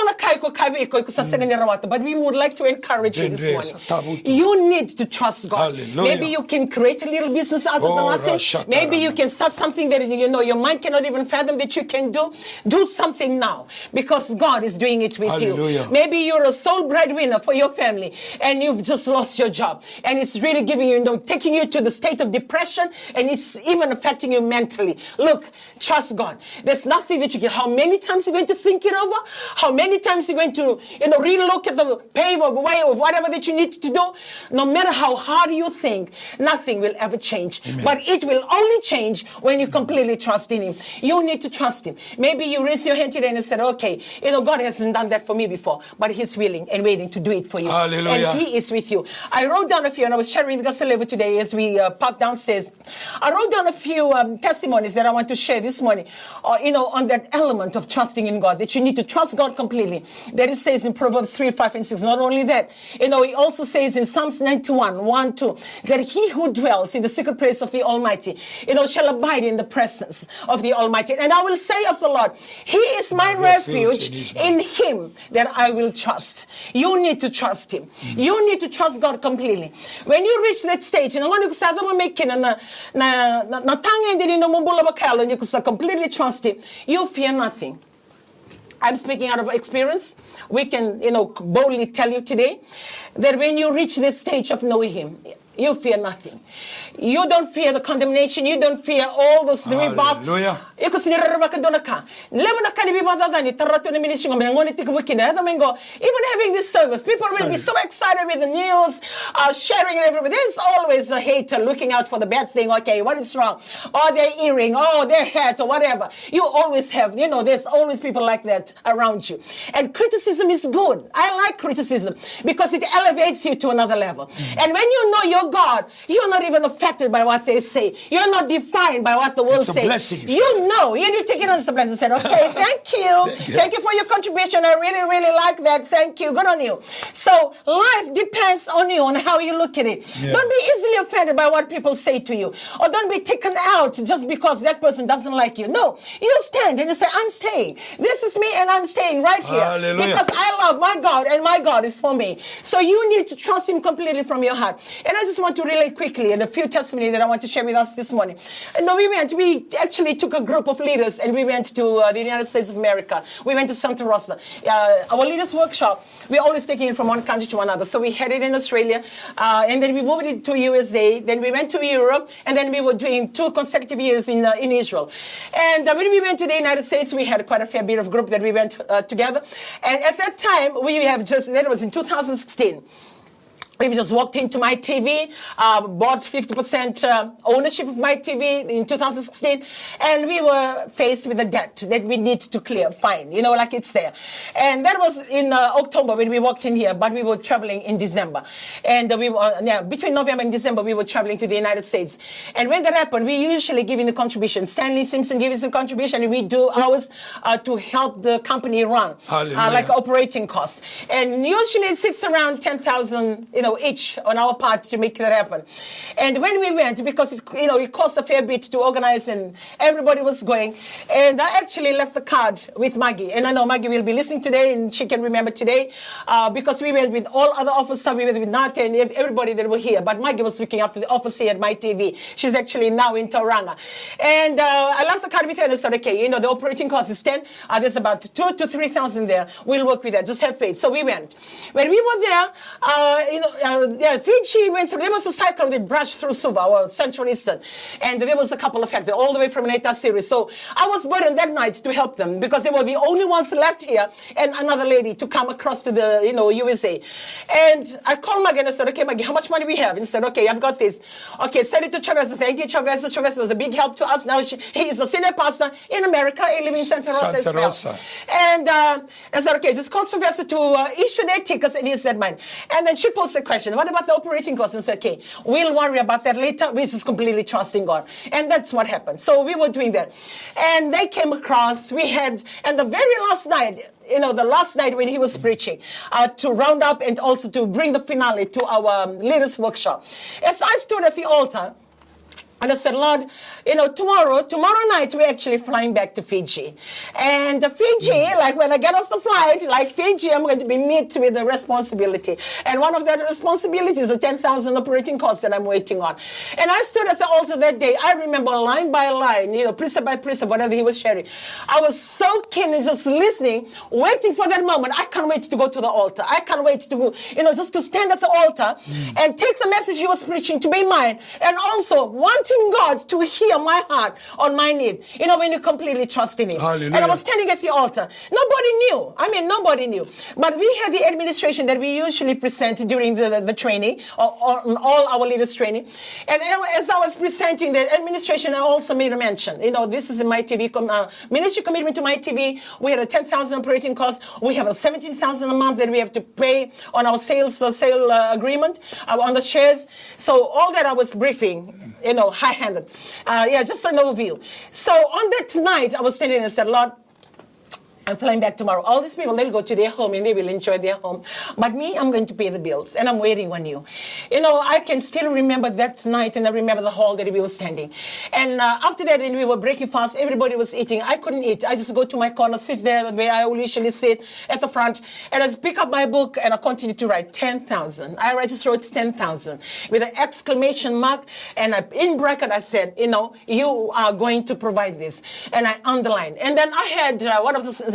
we would like to encourage you this morning. You need to trust God. Hallelujah. Maybe you can create a little business out of nothing. Maybe you can start something that your mind cannot even fathom that you can do. Do something now, because God is doing it with Hallelujah. you. Maybe you're a sole breadwinner for your family and you've just lost your job, and it's really giving you, taking you to the state of depression, and it's even affecting you mentally. Look, trust God. There's nothing that you can. How many times you're going to think it over? How many times you're going to, relook at the pave of way of whatever that you need to do? No matter how hard you think, nothing will ever change. Amen. But it will only change when you completely trust in him. You need to trust him. Maybe you raise your hand today and said, okay, God hasn't done that for me before, but he's willing and waiting to do it for you. Hallelujah. And he is with you. I wrote down a few, and I was sharing with Gospel Level today as we parked downstairs. I wrote down a few testimonies that I want to share this morning, on that element of trusting in God, that you need to trust God completely. That it says in Proverbs 3, 5, and 6. Not only that, he also says in Psalms 91, 1, 2, that he who dwells in the secret place of the Almighty, shall abide in the presence of the Almighty. And I will say of the Lord, he is my refuge, in him that I will trust. You need to trust him. You need to trust God completely. When you reach that stage, and you completely trust him, you fear nothing. I'm speaking out of experience. We can, boldly tell you today that when you reach that stage of knowing him, you fear nothing. You don't fear the condemnation. You don't fear all those rebuff. Hallelujah. Even having this service, people will be so excited with the news, sharing it everywhere. There's always a hater looking out for the bad thing. Okay, what is wrong? Or their earring, or their hat, or whatever. You always have, there's always people like that around you. And criticism is good. I like criticism because it elevates you to another level. And when you know your God, you're not even affected by what they say. You're not defined by what the world says. You need to take it on as a blessing and say, okay, thank you. Thank you for your contribution. I really, really like that. Thank you. Good on you. So life depends on you, on how you look at it. Yeah. Don't be easily offended by what people say to you. Or don't be taken out just because that person doesn't like you. No, you stand and you say, I'm staying. This is me and I'm staying right here. Hallelujah. Because I love my God and my God is for me. So you need to trust him completely from your heart. And I just want to relate quickly and a few testimonies that I want to share with us this morning. And we actually took a group of leaders and we went to the United States of America. We went to Santa Rosa. Our leaders workshop, we're always taking it from one country to another. So we had it in Australia, and then we moved it to USA. Then we went to Europe, and then we were doing 2 consecutive years in Israel. And when we went to the United States, we had quite a fair bit of group that we went together. And at that time, that was in 2016. We just walked into My TV, bought 50% ownership of My TV in 2016, and we were faced with a debt that we need to clear. Fine, like it's there. And that was in October when we walked in here, but we were traveling in December. And between November and December, we were traveling to the United States. And when that happened, we usually give in the contribution. Stanley Simpson gave us a contribution, and we do ours to help the company run, like operating costs. And usually it sits around $10,000, each on our part to make that happen. And when we went, because it cost a fair bit to organize and everybody was going, and I actually left the card with Maggie. And I know Maggie will be listening today and she can remember today because we went with all other officers, we went with Nate and everybody that were here. But Maggie was looking after the office here at My TV. She's actually now in Tauranga. And I left the card with her and I said, okay, the operating cost is 10. There's about 2,000 to 3,000 there. We'll work with that. Just have faith. So we went. When we were there, Fiji went through, there was a cyclone that brushed through Suva, or Central Eastern. And there was a couple of factors, all the way from Neta series. So I was burdened that night to help them because they were the only ones left here and another lady to come across to the, USA. And I called Maggie and I said, okay, Maggie, how much money we have? And he said, okay, I've got this. Okay, send it to Chavez. Thank you, Chavez. Chavez was a big help to us. Now he is a senior pastor in America, living in Santa Rosa as well. And I said, okay, just call Chavez to issue their tickets and use that money. And then she posed the question, what about the operating costs? And I said, okay, we'll worry about that later. We're just completely trusting God. And that's what happened. So we were doing that. And they came across, and the very last night, the last night when he was preaching, to round up and also to bring the finale to our leaders workshop. As I stood at the altar, and I said, Lord, tomorrow night we're actually flying back to Fiji. And Fiji, like when I get off the flight, like Fiji, I'm going to be met with a responsibility. And one of that responsibilities is the 10,000 operating costs that I'm waiting on. And I stood at the altar that day. I remember line by line, precept by precept, whatever he was sharing. I was so keen and just listening, waiting for that moment. I can't wait to go to the altar. I can't wait to go, just to stand at the altar and take the message he was preaching to be mine. And also wanting God to hear my heart on my need. When you completely trust in Him. Hallelujah. And I was standing at the altar. Nobody knew. Nobody knew. But we had the administration that we usually present during the training, or all our leaders training. And as I was presenting the administration, I also made a mention. This is a My TV ministry commitment to My TV. We had a 10,000 operating cost. We have a 17,000 a month that we have to pay on our sale agreement on the shares. So all that I was briefing, high-handed. Just an overview. So on that night, I was standing there and said, Lord, I'm flying back tomorrow. All these people, they'll go to their home and they will enjoy their home. But me, I'm going to pay the bills and I'm waiting on you. I can still remember that night and I remember the hall that we were standing. And after that, when we were breaking fast, everybody was eating. I couldn't eat. I just go to my corner, sit there where I usually sit at the front, and I just pick up my book and I continue to write 10,000. I just wrote 10,000 with an exclamation mark, and in bracket I said, you are going to provide this. And I underlined. And then I had one of the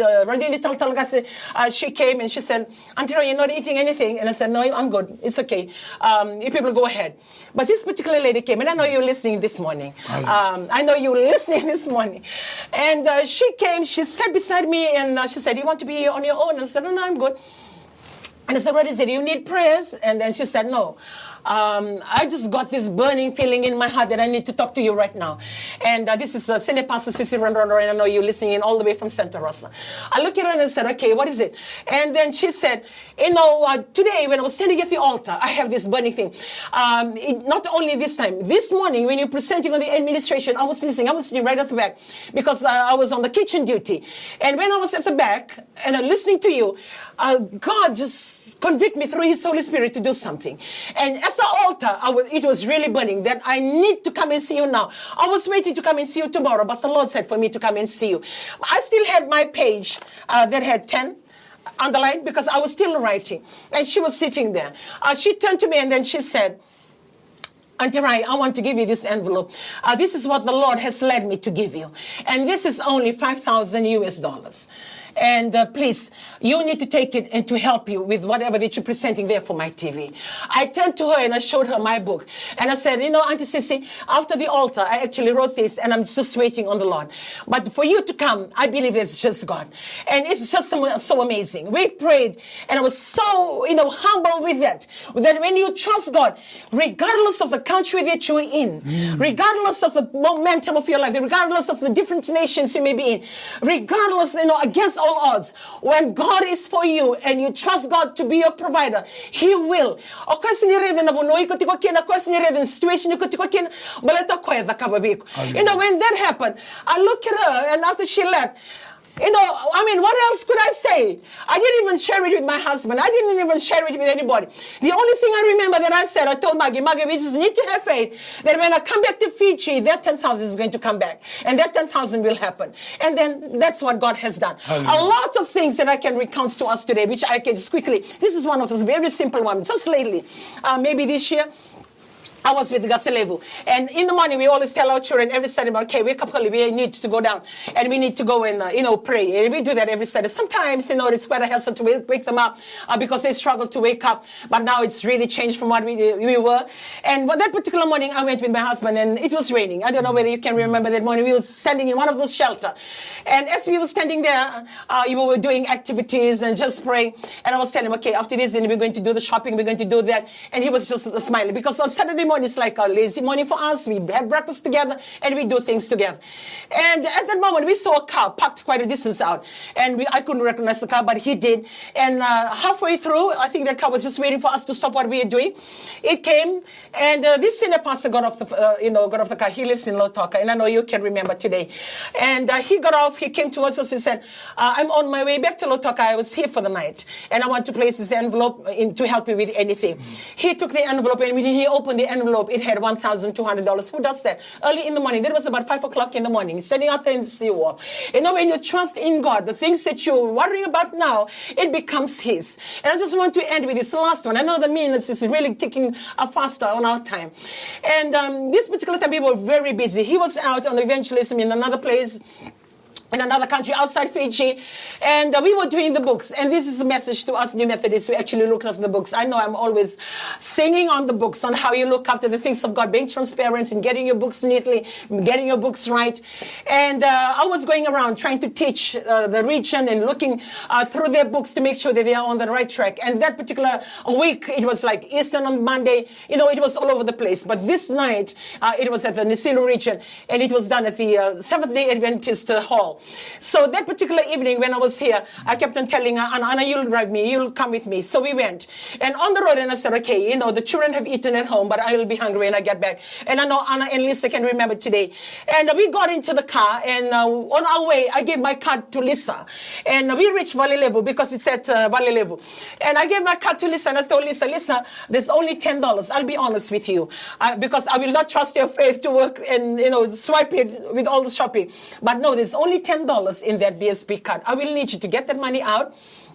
she came and she said, Auntie Roy, you're not eating anything? And I said, no, I'm good. It's okay. You people go ahead. But this particular lady came, and I know you're listening this morning. I know you were listening this morning. And she came, she sat beside me, and she said, you want to be on your own? And I said, no, I'm good. And I said, what is it? You need prayers? And then she said, no. I just got this burning feeling in my heart that I need to talk to you right now. And this is Senior Pastor Sissy Rondoro, and I know you're listening in all the way from Santa Rosa. I looked at her and I said, okay, what is it? And then she said, today when I was standing at the altar, I have this burning thing. Not only this time, this morning when you're presenting on the administration, I was listening. I was sitting right at the back because I was on the kitchen duty. And when I was at the back and listening to you, God just convicted me through His Holy Spirit to do something. And at the altar, it was really burning that I need to come and see you now. I was waiting to come and see you tomorrow, but the Lord said for me to come and see you. I still had my page that had 10 underlined because I was still writing. And she was sitting there. She turned to me and then she said, Auntie Rai, I want to give you this envelope. This is what the Lord has led me to give you. And this is only $5,000. And please, you need to take it and to help you with whatever that you're presenting there for My TV. I turned to her and I showed her my book. And I said, Auntie Sissy, after the altar, I actually wrote this and I'm just waiting on the Lord. But for you to come, I believe it's just God. And it's just so amazing. We prayed and I was so, humble with that when you trust God, regardless of the country that you're in, regardless of the momentum of your life, regardless of the different nations you may be in, regardless, against all odds, when God is for you and you trust God to be your provider, He will. When that happened, I looked at her, and after she left, You know, I mean, what else could I say? I didn't even share it with my husband. I didn't even share it with anybody. The only thing I remember that I said, I told Maggie, we just need to have faith that when I come back to Fiji, that 10,000 is going to come back. And that 10,000 will happen. And then that's what God has done. Hallelujah. A lot of things that I can recount to us today, which I can just quickly, this is one of those very simple ones, just lately. Maybe this year, I was with Gaselevu. And in the morning, we always tell our children every Saturday, okay, wake up early, we need to go down. And we need to go and, pray. And we do that every Saturday. Sometimes, it's quite a hassle to wake them up because they struggle to wake up. But now it's really changed from what we were. And that particular morning, I went with my husband, and it was raining. I don't know whether you can remember that morning. We were standing in one of those shelters. And as we were standing there, we were doing activities and just praying. And I was telling him, okay, after this, then we're going to do the shopping, we're going to do that. And he was just smiling. Because on Saturday morning, it's like a lazy morning for us. We have breakfast together and we do things together. And at that moment, we saw a car parked quite a distance out. And I couldn't recognize the car, but he did. And halfway through, I think that car was just waiting for us to stop what we were doing. It came, and this senior pastor got off the car. He lives in Lotoka, and I know you can remember today. And he got off. He came towards us and said, "I'm on my way back to Lotoka. I was here for the night, and I want to place this envelope to help you with anything." He took the envelope, and when he opened the envelope, it had $1,200. Who does that? Early in the morning. That was about 5 o'clock in the morning. Standing out there in the seawall. When you trust in God, the things that you're worrying about now, it becomes His. And I just want to end with this last one. I know the minutes is really ticking faster on our time. And this particular time, we were very busy. He was out on evangelism in another place, in another country outside Fiji, and we were doing the books. And this is a message to us New Methodists who actually look after the books. I know I'm always singing on the books on how you look after the things of God, being transparent and getting your books neatly, getting your books right. And I was going around trying to teach the region and looking through their books to make sure that they are on the right track. And that particular week, it was like Eastern on Monday. It was all over the place. But this night, it was at the Nisilo region, and it was done at the Seventh-day Adventist Hall. So that particular evening when I was here, I kept on telling Anna, you'll drive me, you'll come with me. So we went. And on the road, and I said, okay, the children have eaten at home, but I will be hungry when I get back. And I know Anna and Lisa can remember today. And we got into the car, and on our way, I gave my card to Lisa. And we reached Valley Level because it's at Valley Level. And I gave my card to Lisa, and I told Lisa, there's only $10. I'll be honest with you, because I will not trust your faith to work and, swipe it with all the shopping. But no, there's only $10 in that BSB card. I will need you to get that money out.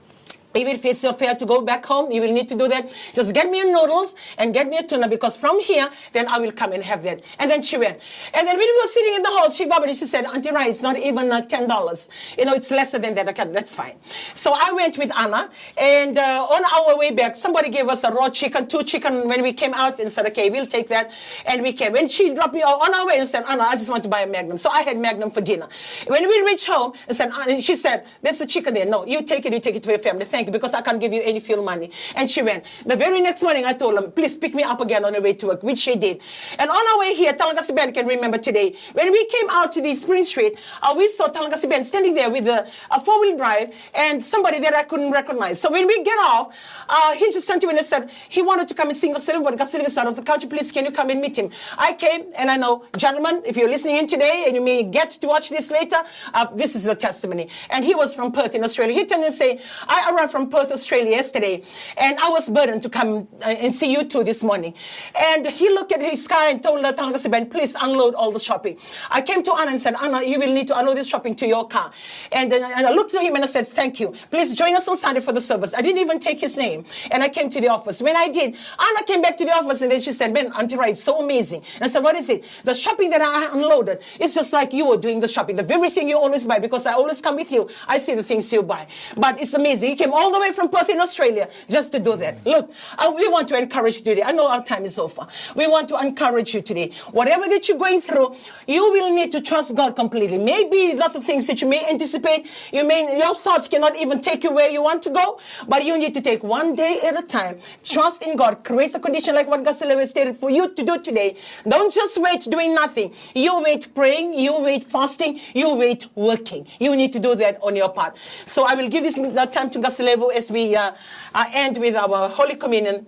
Even if it's your fare to go back home, you will need to do that. Just get me your noodles and get me a tuna, because from here, then I will come and have that. And then she went. And then when we were sitting in the hall, she vomited. She said, Auntie Rai, it's not even $10. It's lesser than that. Okay, that's fine. So I went with Anna, and on our way back, somebody gave us a raw chicken, 2 chicken when we came out, and said, okay, we'll take that. And we came. And she dropped me on our way and said, Anna, I just want to buy a Magnum. So I had Magnum for dinner. When we reached home, and she said, there's a chicken there. No, you take it to your family. Thank you, because I can't give you any fuel money. And she went. The very next morning, I told her, please pick me up again on the way to work, which she did. And on our way here, Talagasiben can remember today, when we came out to the Spring Street, we saw Talagasiben standing there with a 4-wheel drive and somebody that I couldn't recognize. So when we get off, he just turned to me and said, he wanted to come and sing Gasiliva, but Gasiliva is out of the country. Please, can you come and meet him? I came, and I know, gentlemen, if you're listening in today, and you may get to watch this later, this is the testimony. And he was from Perth in Australia. He turned and said, I arrived from Perth, Australia yesterday, and I was burdened to come and see you two this morning. And he looked at his car and told Talagasiben, please unload all the shopping. I came to Anna and said, Anna, you will need to unload this shopping to your car. And I looked at him and I said, thank you. Please join us on Sunday for the service. I didn't even take his name. And I came to the office. When I did, Anna came back to the office, and then she said, man, Auntie Rai, it's so amazing. And I said, what is it? The shopping that I unloaded, it's just like you were doing the shopping. The very thing you always buy, because I always come with you. I see the things you buy. But it's amazing. He came all the way from Perth in Australia just to do that. Look, we want to encourage you today. I know our time is over. We want to encourage you today. Whatever that you're going through, you will need to trust God completely. Maybe a lot of things that you may anticipate, your thoughts cannot even take you where you want to go, but you need to take one day at a time. Trust in God. Create a condition like what Gasiliva stated for you to do today. Don't just wait doing nothing. You wait praying, you wait fasting, you wait working. You need to do that on your part. So I will give this time to Gasiliva as we end with our Holy Communion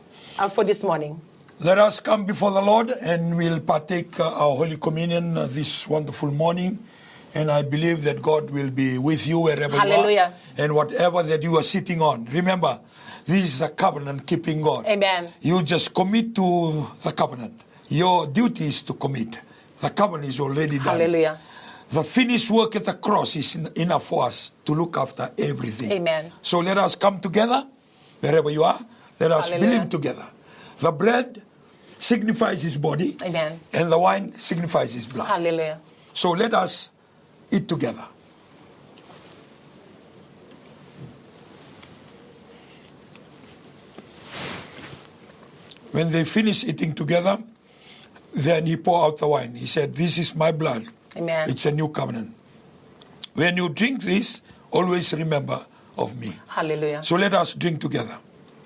for this morning. Let us come before the Lord, and we'll partake our Holy Communion this wonderful morning. And I believe that God will be with you wherever Hallelujah. you are. And whatever that you are sitting on. Remember, this is a covenant-keeping God. Amen. You just commit to the covenant. Your duty is to commit. The covenant is already done. Hallelujah. The finished work at the cross is enough for us to look after everything. Amen. So let us come together, wherever you are. Let us believe together. The bread signifies his body. Amen. And the wine signifies his blood. Hallelujah. So let us eat together. When they finished eating together, then he poured out the wine. He said, "This is my blood." Amen. It's a new covenant. When you drink this, always remember of me. Hallelujah. So let us drink together.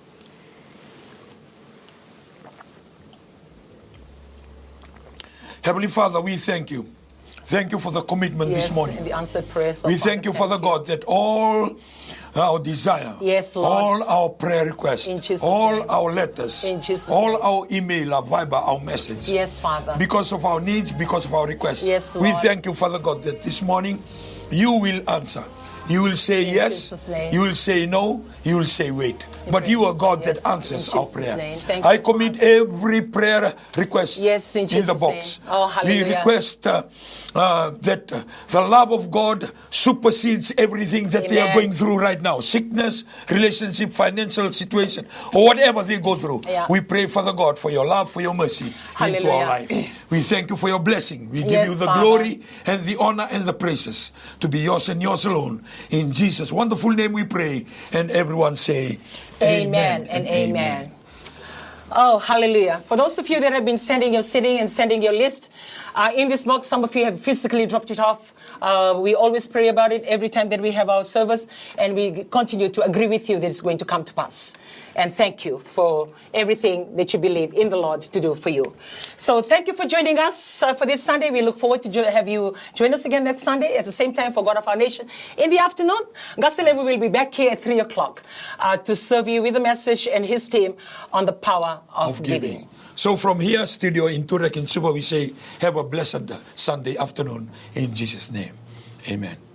Heavenly Father, we thank you. Thank you for the commitment this morning. And the answered prayers. We thank you, Father God, that all our desire, Yes, Lord. all our prayer requests, In Jesus' all name. our letters, In Jesus' all name. our email, our Viber, our message, Yes, Father. because of our needs, because of our requests. Yes, we Lord. thank you, Father God, that this morning you will answer. You will say In yes, Jesus' name. you will say no, you will say wait. But you are God that Yes, answers in our Jesus' prayer. name. Thank I you, commit Father. every prayer request Yes, in the Jesus' box. name. Oh, We hallelujah. request that the love of God supersedes everything that they are Amen. going through right now. Sickness, relationship, financial situation, or whatever they go through. Yeah. We pray, Father God, for your love, for your mercy into our Hallelujah. life. We thank you for your blessing. We give Yes, you the Father. glory and the honor and the praises to be yours and yours alone. In Jesus' wonderful name we pray. And everyone say, Amen and amen. Oh, hallelujah. For those of you that have been sending your sitting and sending your list, in this box, some of you have physically dropped it off. We always pray about it every time that we have our service, and we continue to agree with you that it's going to come to pass. And thank you for everything that you believe in the Lord to do for you. So thank you for joining us for this Sunday. We look forward to have you join us again next Sunday at the same time for God of our Nation. In the afternoon, Gastele will be back here at 3 o'clock to serve you with a message and his team on the power of giving. So from here, studio in Turek and Suba, we say, have a blessed Sunday afternoon in Jesus' name. Amen.